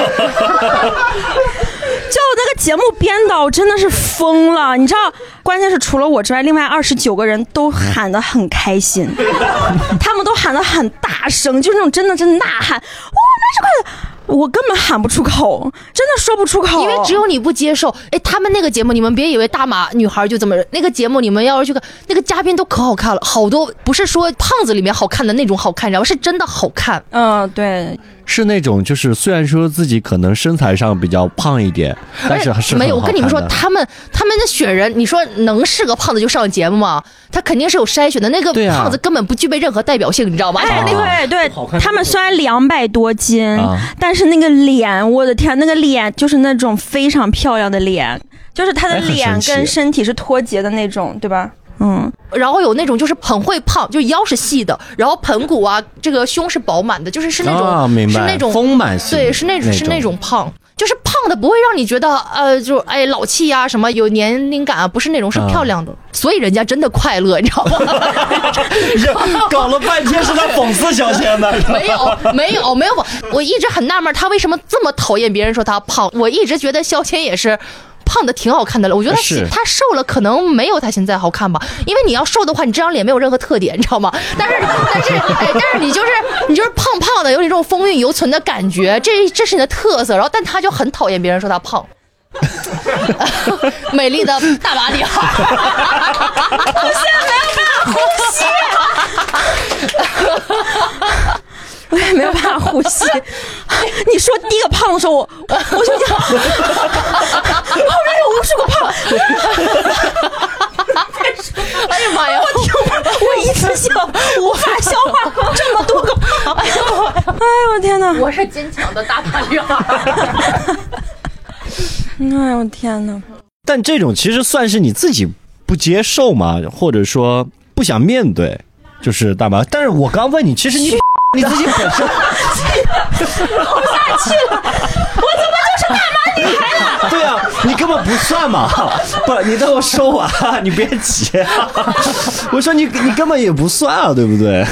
那个节目编导真的是疯了，你知道，关键是除了我之外，另外二十九个人都喊得很开心，他们都喊得很大声，就是那种真的真的呐喊，哇，那是快乐。 我根本喊不出口，真的说不出口， 因为只有你不接受。哎，他们那个节目，你们别以为大码女孩就这么，那个节目你们要是去看，那个嘉宾都可好看了，好多不是说胖子里面好看的那种好看，然后是真的好看。 嗯，对。 是那种就是虽然说自己可能身材上比较胖一点，但是还是没有。我跟你们说，他们他们的选人，你说能是个胖子就上节目吗？他肯定是有筛选的。那个胖子根本不具备任何代表性，你知道吧？ 哎，对对，他们虽然两百多斤， 啊、 但是那个脸，我的天，那个脸就是那种非常漂亮的脸，就是他的脸跟身体是脱节的那种，对吧？嗯， 然后有那种就是很会胖，就腰是细的，然后盆骨啊，这个胸是饱满的，就是是那种、 啊、明白是那种丰满型， 对，是那种是那种胖，就是胖的不会让你觉得呃，就哎老气呀、啊、什么有年龄感啊，不是那种，是漂亮的，啊、所以人家真的快乐，你知道吗？ 搞了半天是在讽刺小仙的， 没有没有没有，我一直很纳闷他为什么这么讨厌别人说他胖，我一直觉得萧谦也是。胖的挺好看的了，我觉得他他瘦了可能没有他现在好看吧，因为你要瘦的话，你这张脸没有任何特点，你知道吗？但是但是哎，但是你就是你就是胖胖的，有那种风韵犹存的感觉，这这是你的特色。然后，但他就很讨厌别人说他胖。美丽的大马女孩， 我现在没有办法呼吸。我也没有办法呼吸。你说第一个胖的时候，我我就想，后面有无数个胖。 哎呀妈呀！ 我听不，我一次性无法消化这么多个胖。哎呦我天哪！ 我是坚强的大大女孩。 哎呦天哪！ 但这种其实算是你自己不接受嘛，或者说不想面对，就是大妈。但是我刚问你，其实你。你自己本身活不下去了，我怎么就是大妈女孩了？ 对啊，你根本不算嘛！不，你等我说完，你别急。我说你，你根本也不算啊，对不对？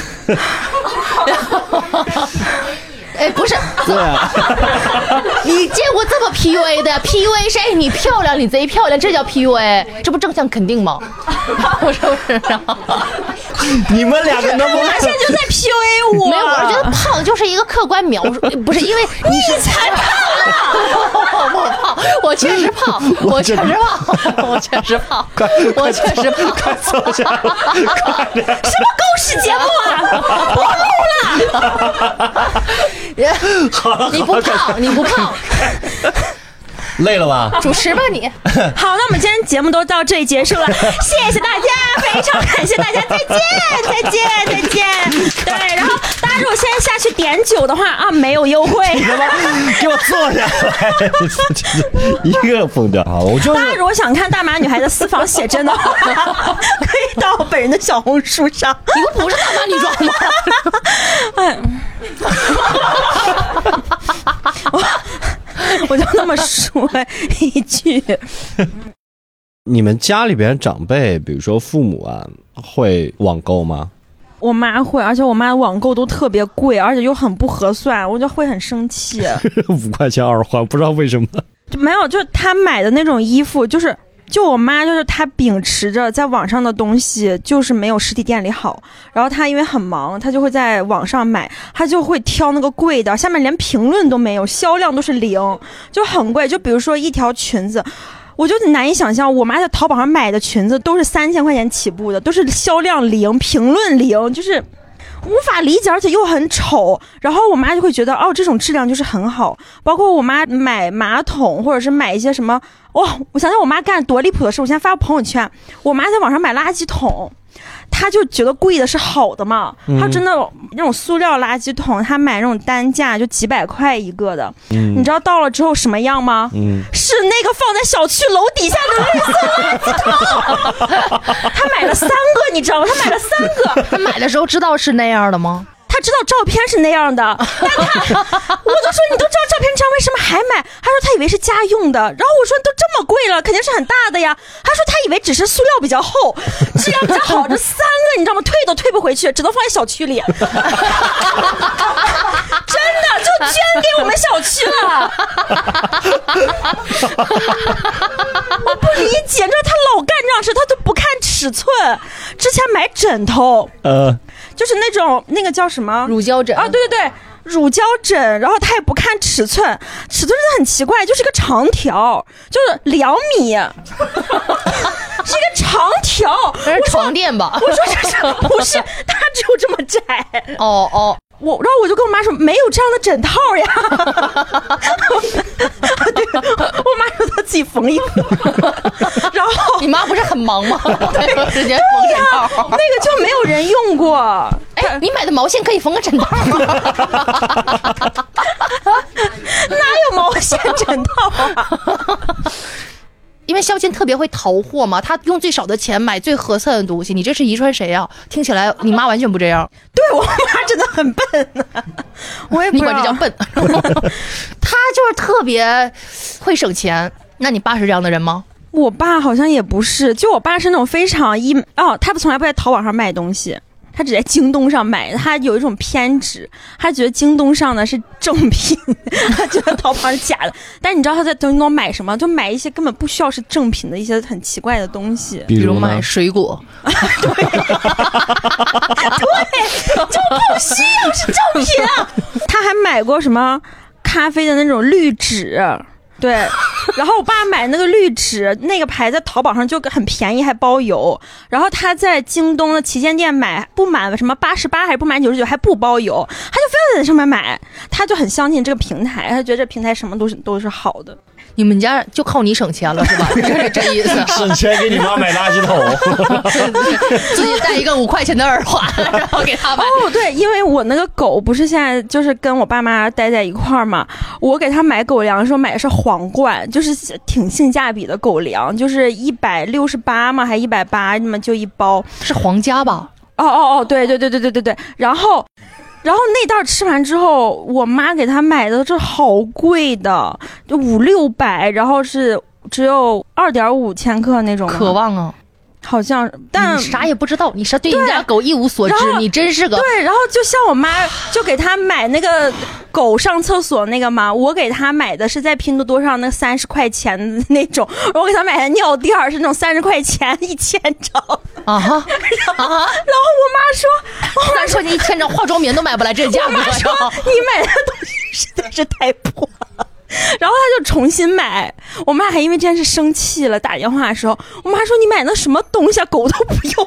哎，不是， 对啊， 你见过这么 P U A 的 ？P U A 是哎，你漂亮，你贼漂亮，这叫 P U A， 这不正向肯定吗？我说不是啊。 你们两个能不能？ 他现在就在 P U A 我。 没有，我觉得胖就是一个客观描述，不是因为你才胖啊！ 我胖，我确实胖，我确实胖，我确实胖，我确实胖。 快坐下，快点！ 什么狗屎节目啊！不录了。 好了， 你不胖，你不胖。 累了吧？ 主持吧你。 好，那我们今天节目都到这里结束了，谢谢大家，非常感谢大家，再见，再见，再见。对，然后大家如果现在下去点酒的话啊，没有优惠。 你他妈给我坐下来，一个疯掉。好，我就大家如果想看大马女孩的私房写真的话，可以到本人的小红书上。 你不不是大马女装吗？ 哎。我就那么说一句。 你们家里边长辈，比如说父母啊，会网购吗？ 我妈会，而且我妈网购都特别贵，而且又很不合算，我就会很生气。 五块钱耳环，不知道为什么。 就没有，就是她买的那种衣服，就是就我妈就是她秉持着在网上的东西就是没有实体店里好，然后她因为很忙，她就会在网上买，她就会挑那个贵的，下面连评论都没有，销量都是零，就很贵。就比如说一条裙子，我就难以想象，我妈在淘宝上买的裙子都是三千块钱起步的，都是销量零，评论零，就是无法理解，而且又很丑。然后我妈就会觉得哦，这种质量就是很好。包括我妈买马桶，或者是买一些什么，哇、哦，我想想我妈干多离谱的事。我现在发朋友圈，我妈在网上买垃圾桶，她就觉得贵的是好的嘛，她真的那种塑料垃圾桶，她买那种单价就几百块一个的，嗯、你知道到了之后什么样吗？嗯，是那个放在小区楼底下的绿色垃圾桶。她买了三个，你知道吗？她买了三个。 她买的时候知道是那样的吗？ 他知道照片是那样的，但他，我就说你都知道照片这样，为什么还买？他说他以为是家用的，然后我说都这么贵了，肯定是很大的呀。他说他以为只是塑料比较厚，质量比较好，这三个你知道吗？退都退不回去，只能放在小区里。真的就捐给我们小区了。我不理解，你知道他老干这样事，他都不看尺寸。之前买枕头，呃。就是那种那个叫什么乳胶枕啊，对对对， 乳胶枕，然后他也不看尺寸，尺寸真的很奇怪，就是一个长条，就是两米，是一个长条。 这是床垫吧？ 我说这是不是？它只有这么窄。 哦哦。 我，然后我就跟我妈说没有这样的枕套呀。对，我妈说她自己缝一缝。然后你妈不是很忙吗？ 对， 直接缝枕套， 那个就没有人用过。 哎，你买的毛线可以缝个枕套吗？ 哪有毛线枕套啊？ 因为肖谦特别会淘货嘛，他用最少的钱买最合算的东西。你这是遗传谁啊？听起来你妈完全不这样。 对，我妈真的很笨呢、啊，我也不知道你管这叫笨。他就是特别会省钱。那你爸是这样的人吗？ 我爸好像也不是，就我爸是那种非常一哦，他从来不在淘宝上买东西。他只在京东上买，他有一种偏执，他觉得京东上的是正品，他觉得淘宝是假的。但你知道他在京东买什么？就买一些根本不需要是正品的一些很奇怪的东西， 比如买水果。 对，对，就不需要是正品啊。他还买过什么咖啡的那种滤纸。对，然后我爸买那个滤纸，那个牌在淘宝上就很便宜，还包邮。然后他在京东的旗舰店买，不满什么八十八还是不满九十九还不包邮，他就非要在上面买。他就很相信这个平台，他觉得这平台什么都是都是好的。 你们家就靠你省钱了是吧？这是这意思。 省钱给你妈买垃圾桶， 自己带一个五块钱的耳环，然后给他买。 哦，对，因为我那个狗不是现在就是跟我爸妈待在一块儿嘛，我给他买狗粮的时候买的是皇冠，就是挺性价比的狗粮，就是一百六十八嘛，还一百八，那么就一包， 是皇家吧？ 哦哦哦，对对对对对对对，然后。然后那袋吃完之后，我妈给他买的这好贵的，就五六百，然后是只有二点五千克那种。 渴望啊， 好像，但你啥也不知道，你是对你家狗一无所知，你真是个对。然后就像我妈就给他买那个狗上厕所那个嘛，我给他买的是在拼多多上那三十块钱的那种，我给他买的尿垫是那种三十块钱一千张啊哈啊哈。 然后我妈说， 三十块钱一千张化妆棉都买不来这价格。 我妈说你买的东西实在是太破了。然后他就重新买，我妈还因为这件事生气了，打电话的时候，我妈说你买那什么东西啊，狗都不用。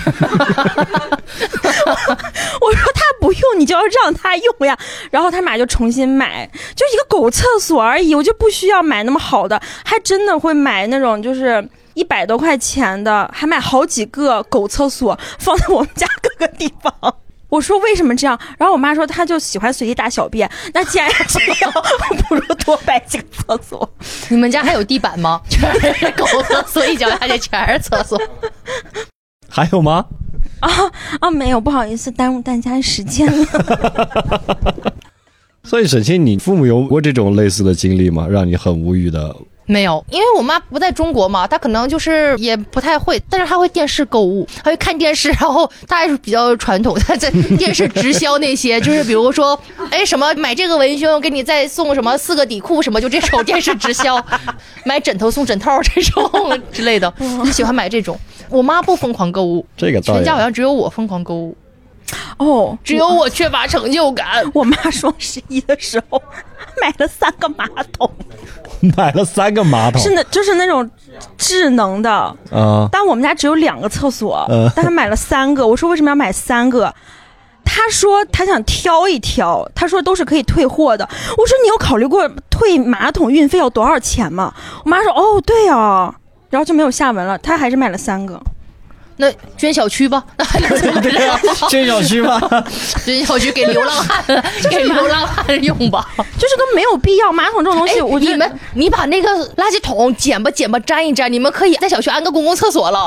我说他不用你就要让他用呀，然后他妈就重新买，就一个狗厕所而已，我就不需要买那么好的，还真的会买那种就是一百多块钱的，还买好几个狗厕所放在我们家各个地方。我说为什么这样？然后我妈说她就喜欢随地大小便。那既然这样，不如多摆几个厕所。 你们家还有地板吗？全是狗厕所，一脚下去全是厕所。 还有吗？ 啊啊，没有，不好意思，耽误大家时间了。 所以沈清，你父母有过这种类似的经历吗？让你很无语的？ 没有，因为我妈不在中国嘛，她可能就是也不太会，但是她会电视购物，她会看电视，然后她还是比较传统，她在电视直销那些，就是比如说，哎，什么买这个文胸给你再送什么四个底裤什么，就这种电视直销，买枕头送枕套这种之类的，你喜欢买这种。我妈不疯狂购物， 这个全家好像只有我疯狂购物。 哦， 只有我缺乏成就感。 我妈双十一的时候买了三个马桶， 买了三个马桶， 是那就是那种智能的啊、 呃。 但我们家只有两个厕所， 呃、 但他买了三个。我说为什么要买三个？他说他想挑一挑，他说都是可以退货的。我说你有考虑过退马桶运费要多少钱吗？我妈说哦对啊，然后就没有下文了。他还是买了三个。 那捐小区吧， 对啊，捐小区吧， 捐小区给流浪汉，给流浪汉用吧， 就是都没有必要。马桶这种东西，我觉得你们你把那个垃圾桶捡吧捡吧粘一粘，你们可以在小区安个公共厕所了。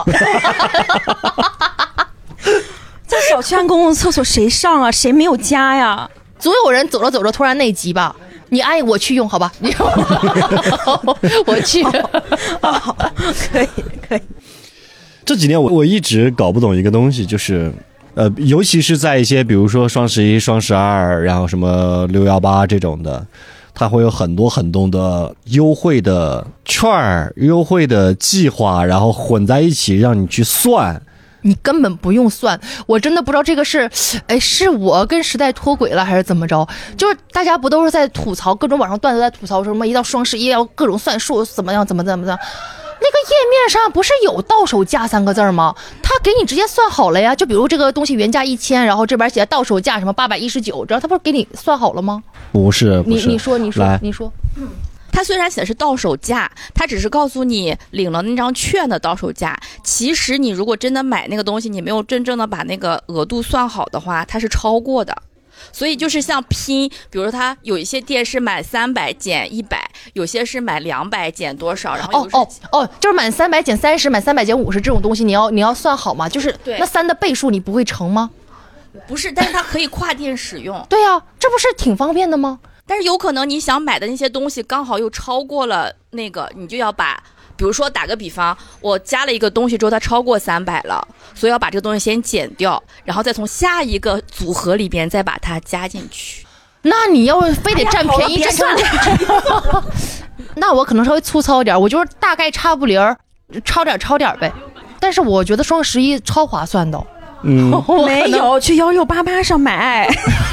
在小区安公共厕所谁上啊？谁没有家呀？ 总有人走着走着突然内急吧。你爱我去用好吧？我去， 哦，可以可以。 这几年我我一直搞不懂一个东西，就是呃，尤其是在一些比如说双十一、双十二，然后什么六幺八这种的，它会有很多很多的优惠的券儿、优惠的计划，然后混在一起让你去算。 你根本不用算。我真的不知道这个是，哎，是我跟时代脱轨了还是怎么着？就是大家不都是在吐槽，各种网上段子在吐槽说什么一到双十一要各种算数，怎么样怎么怎么样。那个页面上不是有到手价三个字吗？他给你直接算好了呀。就比如这个东西原价一千，然后这边写到手价什么八百一十九，然后他不是给你算好了吗？ 不是，不是你你说你说你说， 嗯。它虽然写的是到手价，它只是告诉你领了那张券的到手价。其实你如果真的买那个东西，你没有真正的把那个额度算好的话，它是超过的。所以就是像拼，比如说它有一些店是买三百减一百，有些是买两百减多少，然后哦哦哦，就是满三百减三十，满三百减五十这种东西，你要你要算好吗？就是那三的倍数你不会乘吗？ 不是，但是它可以跨店使用。 对呀、啊，这不是挺方便的吗？ 但是有可能你想买的那些东西刚好又超过了那个，你就要把，比如说打个比方，我加了一个东西之后它超过三百了，所以要把这个东西先减掉，然后再从下一个组合里边再把它加进去。 那你要非得占便宜，占算了。那我可能稍微粗糙点，我就是大概差不离儿，超点超点呗。但是我觉得双十一超划算的。 嗯， 没有去幺六八八上买，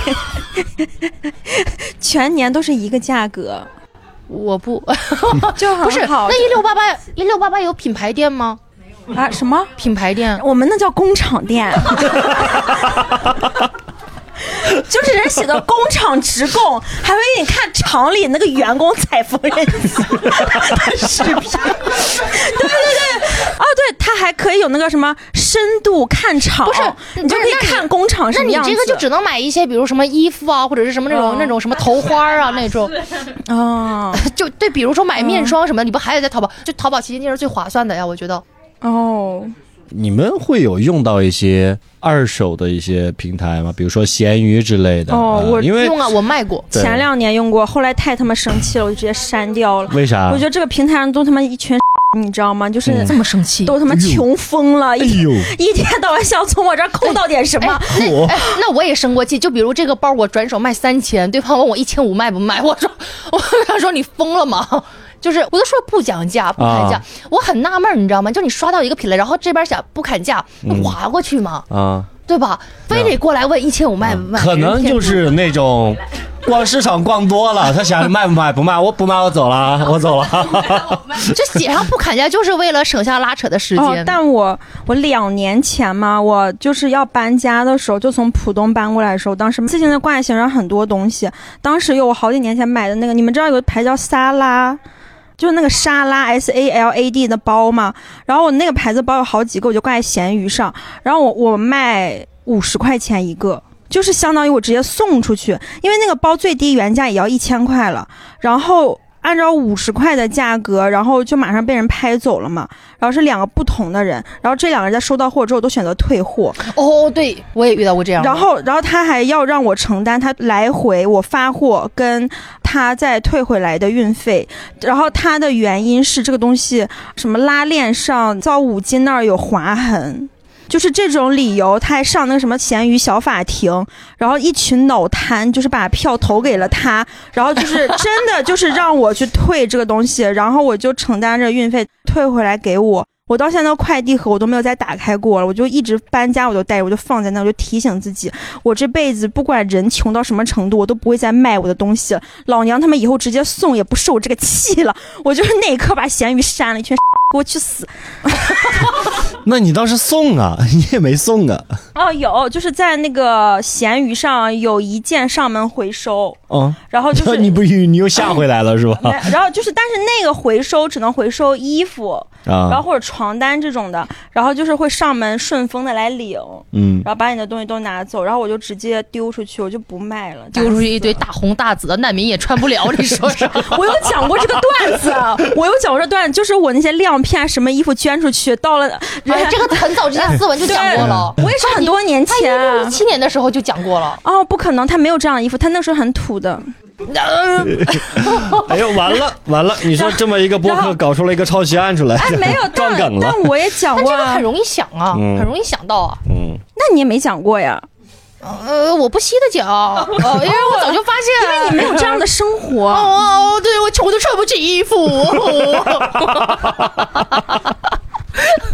全年都是一个价格。 我不就很好。 不是那一六八八一六八八有品牌店吗？ 啊，什么品牌店？ 我们那叫工厂店。就是人写的工厂直供，还会给你看厂里那个员工采缝纫机的视频。对对对，哦对，他还可以有那个什么深度看厂， 不是你就可以看工厂什么样子。 那你这个就只能买一些，比如什么衣服啊，或者是什么那种、哦、那种什么头花啊那种。 啊、哦， 就对，比如说买面霜什么的，嗯、你不还得在淘宝？就淘宝旗舰店是最划算的呀，我觉得。 哦。 你们会有用到一些二手的一些平台吗？比如说闲鱼之类的。 哦，我因为用啊，我卖过， 前两年用过，后来太他妈生气了，我就直接删掉了。 为啥？ 我觉得这个平台上都他妈一群，你知道吗？就是、 嗯、这么生气， 都他妈穷疯了， 哎一天一天到晚想从我这儿抠到点什么。 哎那, 哎那我也生过气，就比如这个包我转手卖三千，对方问我一千五卖不卖？我说，我他说你疯了吗？就是我都说不讲价不砍价、啊、我很纳闷你知道吗？就你刷到一个品类，然后这边想不砍价，你划过去吗？ 啊， 对吧？非得过来问一千五卖不卖、 啊？可能就是那种逛市场逛多了，他想卖不卖不卖，我不卖我走了，我走了。 这写上不砍价就是为了省下拉扯的时间。 哦、但我我两年前嘛，我就是要搬家的时候，就从浦东搬过来的时候，当时自行车挂在行上很多东西，当时有我好几年前买的那个，你们知道有个牌叫沙拉。就是那个沙拉 S A L A D 的包嘛，然后我那个牌子包有好几个，我就挂在闲鱼上，然后我我卖五十块钱一个，就是相当于我直接送出去，因为那个包最低原价也要一千块了，然后按照五十块的价格，然后就马上被人拍走了嘛。然后是两个不同的人，然后这两个人在收到货之后都选择退货。 哦，对，我也遇到过这样的。 然后，然后他还要让我承担他来回我发货跟他再退回来的运费。然后他的原因是这个东西什么拉链上造五金那儿有划痕。就是这种理由，他还上那个什么闲鱼小法庭，然后一群脑瘫就是把票投给了他，然后就是真的就是让我去退这个东西，然后我就承担着运费退回来给我。我到现在快递盒我都没有再打开过了，我就一直搬家我就带着，我就放在那，我就提醒自己，我这辈子不管人穷到什么程度，我都不会再卖我的东西了。老娘他们以后直接送也不受这个气了。我就是那一刻把闲鱼删了，一群给我去死。 那你倒是送啊，你也没送啊。 哦，有，就是在那个闲鱼上有一键上门回收。 哦， 然后就是你不你又下回来了是吧？ 然后就是，但是那个回收只能回收衣服啊， 然后或者床单这种的，然后就是会上门顺丰的来领， 嗯， 然后把你的东西都拿走，然后我就直接丢出去，我就不卖了， 丢出去一堆大红大紫的难民也穿不了，你说说。 我有讲过这个段子，我有讲过这段子，就是我那些亮片什么衣服捐出去，到了， 哎，这个很早之前思文就讲过了， 我也是很多年前， 他一七年的时候就讲过了。 哦，不可能，他没有这样的衣服，他那时候很土的。 哎呦，完了完了！你说这么一个播客搞出了一个抄袭案出来， 哎，没有撞梗了。 但我也讲过， 但这个很容易想啊，嗯、很容易想到啊。 嗯， 那你也没讲过呀？ 呃，我不稀得讲，哦，因为我早就发现， 因为你没有这样的生活。 哦，对，我穷的穿不起衣服。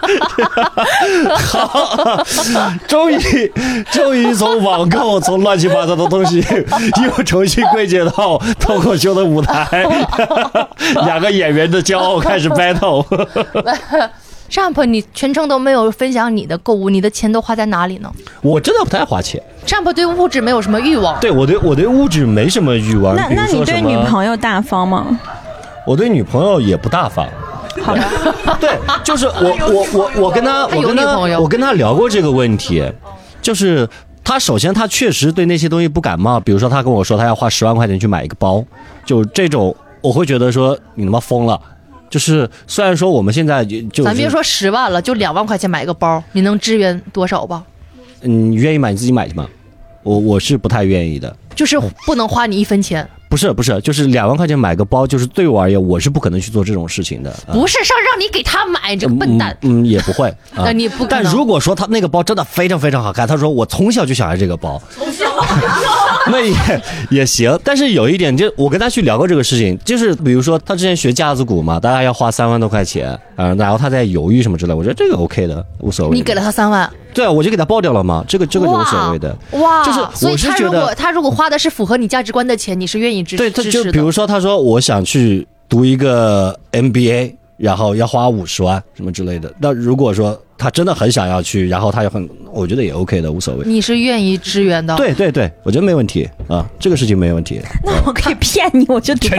好，终于终于从网购从乱七八糟的东西又重新归结到脱口秀的舞台，两个演员的骄傲开始 battle。 Jump， 你全程都没有分享你的购物，你的钱都花在哪里呢？ 我真的不太花钱。 Jump 对物质没有什么欲望。 对，我对我对物质没什么欲望。 那那你对女朋友大方吗？ 我对女朋友也不大方。 好的。 对，就是我我我我跟他我跟他我跟他聊过这个问题，就是他首先他确实对那些东西不感冒，比如说他跟我说他要花十万块钱去买一个包，就这种我会觉得说你他妈疯了。就是虽然说我们现在就咱别说十万了，就两万块钱买个包，你能支援多少吧？ 嗯，你愿意买你自己买去吗？我我是不太愿意的， 就是不能花你一分钱。 不是不是，就是两万块钱买个包，就是对我而言，我是不可能去做这种事情的。 啊、不是上让你给他买，这个笨蛋。 嗯，嗯也不会。啊、 那你不可能。 但如果说他那个包真的非常非常好看，他说我从小就想要这个包，从小那也也行。但是有一点，就我跟他去聊过这个事情，就是比如说他之前学架子鼓嘛，大概要花三万多块钱，啊、呃，然后他在犹豫什么之类，我觉得这个 OK 的，无所谓。 你给了他三万。 对啊，我就给他报掉了嘛，这个这个是无所谓的。 哇， 就是所以他如果他如果花的是符合你价值观的钱，你是愿意支持的。 对，就比如说他说我想去读一个 M B A， 然后要花五十万什么之类的。那如果说他真的很想要去，然后他也很，我觉得也 OK 的，无所谓。 你是愿意支援的？ 对对对，我觉得没问题啊，这个事情没问题。 那我可以骗你，我就读。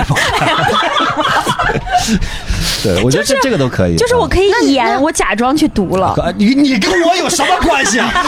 对，我觉得这、就是、这个都可以。 就是我可以演，我假装去读了。 你你跟我有什么关系啊？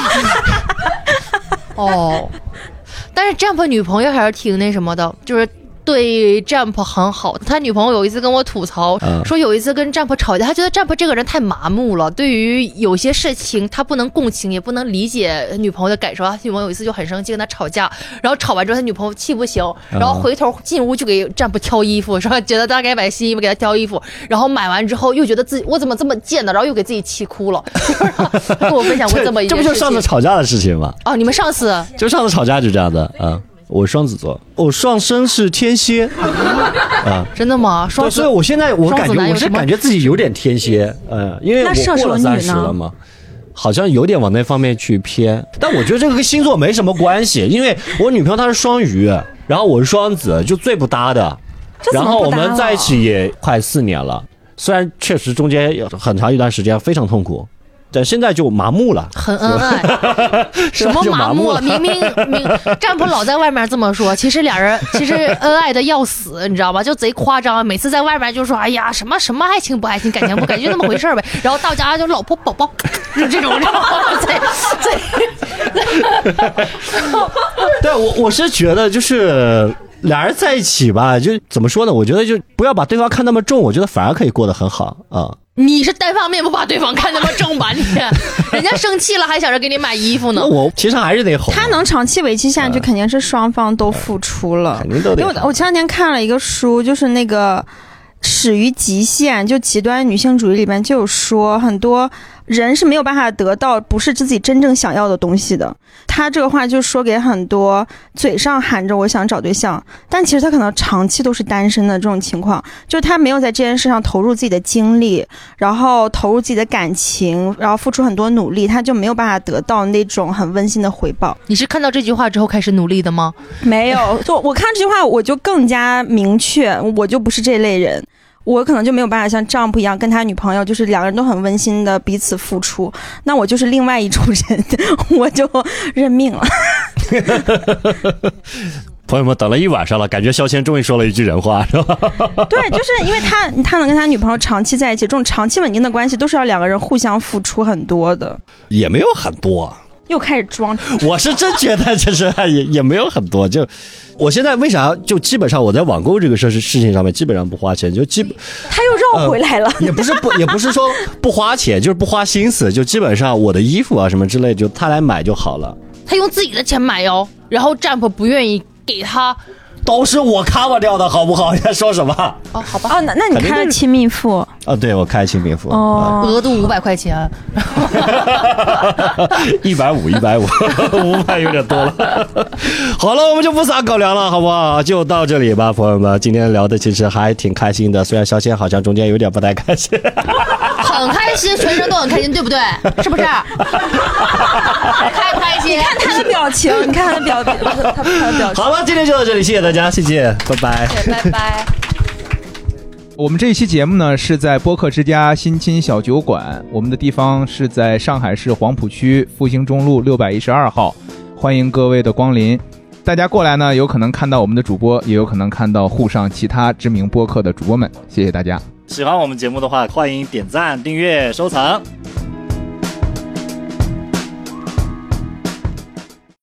哦，但是 Jump 女朋友还是挺那什么的，就是对 Jump 很好。他女朋友有一次跟我吐槽、嗯、说有一次跟 Jump 吵架，他觉得 Jump 这个人太麻木了，对于有些事情他不能共情，也不能理解女朋友的感受。他女朋友有一次就很生气跟他吵架，然后吵完之后他女朋友气不行，然后回头进屋就给 Jump 挑衣服，说觉得他该买新衣服给他挑衣服，然后买完之后又觉得自己我怎么这么贱呢，然后又给自己气哭了。跟我分享过这么一件事情。 这不就是上次吵架的事情吗？ 哦，你们上次就上次吵架就这样的啊。我双子座，我上升是天蝎，啊， 真的吗？双子， 所以我现在我感觉我是感觉自己有点天蝎，嗯，因为我过了三十了嘛，好像有点往那方面去偏。但我觉得这个跟星座没什么关系，因为我女朋友她是双鱼，然后我是双子，就最不搭的。然后我们在一起也快四年了，虽然确实中间有很长一段时间非常痛苦。但现在就麻木了， 很恩爱。什么麻木？明明明占卜老在外面这么说，其实俩人其实恩爱的要死，你知道吧？就贼夸张，每次在外面就说：“哎呀，什么什么爱情不爱情，感情不感情，就那么回事呗。”然后到家就老婆宝宝，就这种，对对。对，我我是觉得就是俩人在一起吧，就怎么说呢？我觉得就不要把对方看那么重，我觉得反而可以过得很好啊。 你是单方面不把对方看那么重吧？你人家生气了还想着给你买衣服呢。 我其实还是得哄。 他能长期维系下去，肯定是双方都付出了。 肯定都得。 因为我前两天看了一个书，就是那个《始于极限》，就极端女性主义里边就有说，很多人是没有办法得到不是自己真正想要的东西的。他这个话就说给很多嘴上喊着我想找对象，但其实他可能长期都是单身的这种情况，就是他没有在这件事上投入自己的精力，然后投入自己的感情，然后付出很多努力，他就没有办法得到那种很温馨的回报。 你是看到这句话之后开始努力的吗？ 没有，就我看这句话我就更加明确，我就不是这类人。我可能就没有办法像Jump一样跟他女朋友就是两个人都很温馨的彼此付出，那我就是另外一种人，我就认命了。 朋友们等了一晚上了，感觉萧谦终于说了一句人话，是吧？ 对，就是因为他他能跟他女朋友长期在一起，这种长期稳定的关系都是要两个人互相付出很多的。 也没有很多， 又开始装。 我是真觉得就是也也没有很多，就我现在为啥就基本上我在网购这个事事情上面基本上不花钱，就基本他又绕回来了、 呃、也不是不也不是说不花钱，就是不花心思，就基本上我的衣服啊什么之类就他来买就好了。 他用自己的钱买哟，然后 Jump 不愿意给他， 都是我 cover 掉的好不好？你在说什么？ 哦，好吧。 哦，那那你开了亲密付啊、 哦？对，我开亲密付， 哦，额度五百块钱， 一百五，一百五，五百有点多了。好了，我们就不撒狗粮了，好不好？就到这里吧，朋友们。今天聊的其实还挺开心的，虽然肖谦好像中间有点不太开心。 很开心，全程都很开心，对不对？是不是？开不开心？ 你看他的表情，你看他的表情，他他的表情。 好了，今天就到这里，谢谢大家，谢谢，拜拜， 拜拜。 我们这一期节目呢是在播客之家新青小酒馆，我们的地方是在上海市黄浦区复兴中路六百一十二号，欢迎各位的光临。大家过来呢，有可能看到我们的主播，也有可能看到沪上其他知名播客的主播们。谢谢大家。 喜欢我们节目的话，欢迎点赞、订阅、收藏。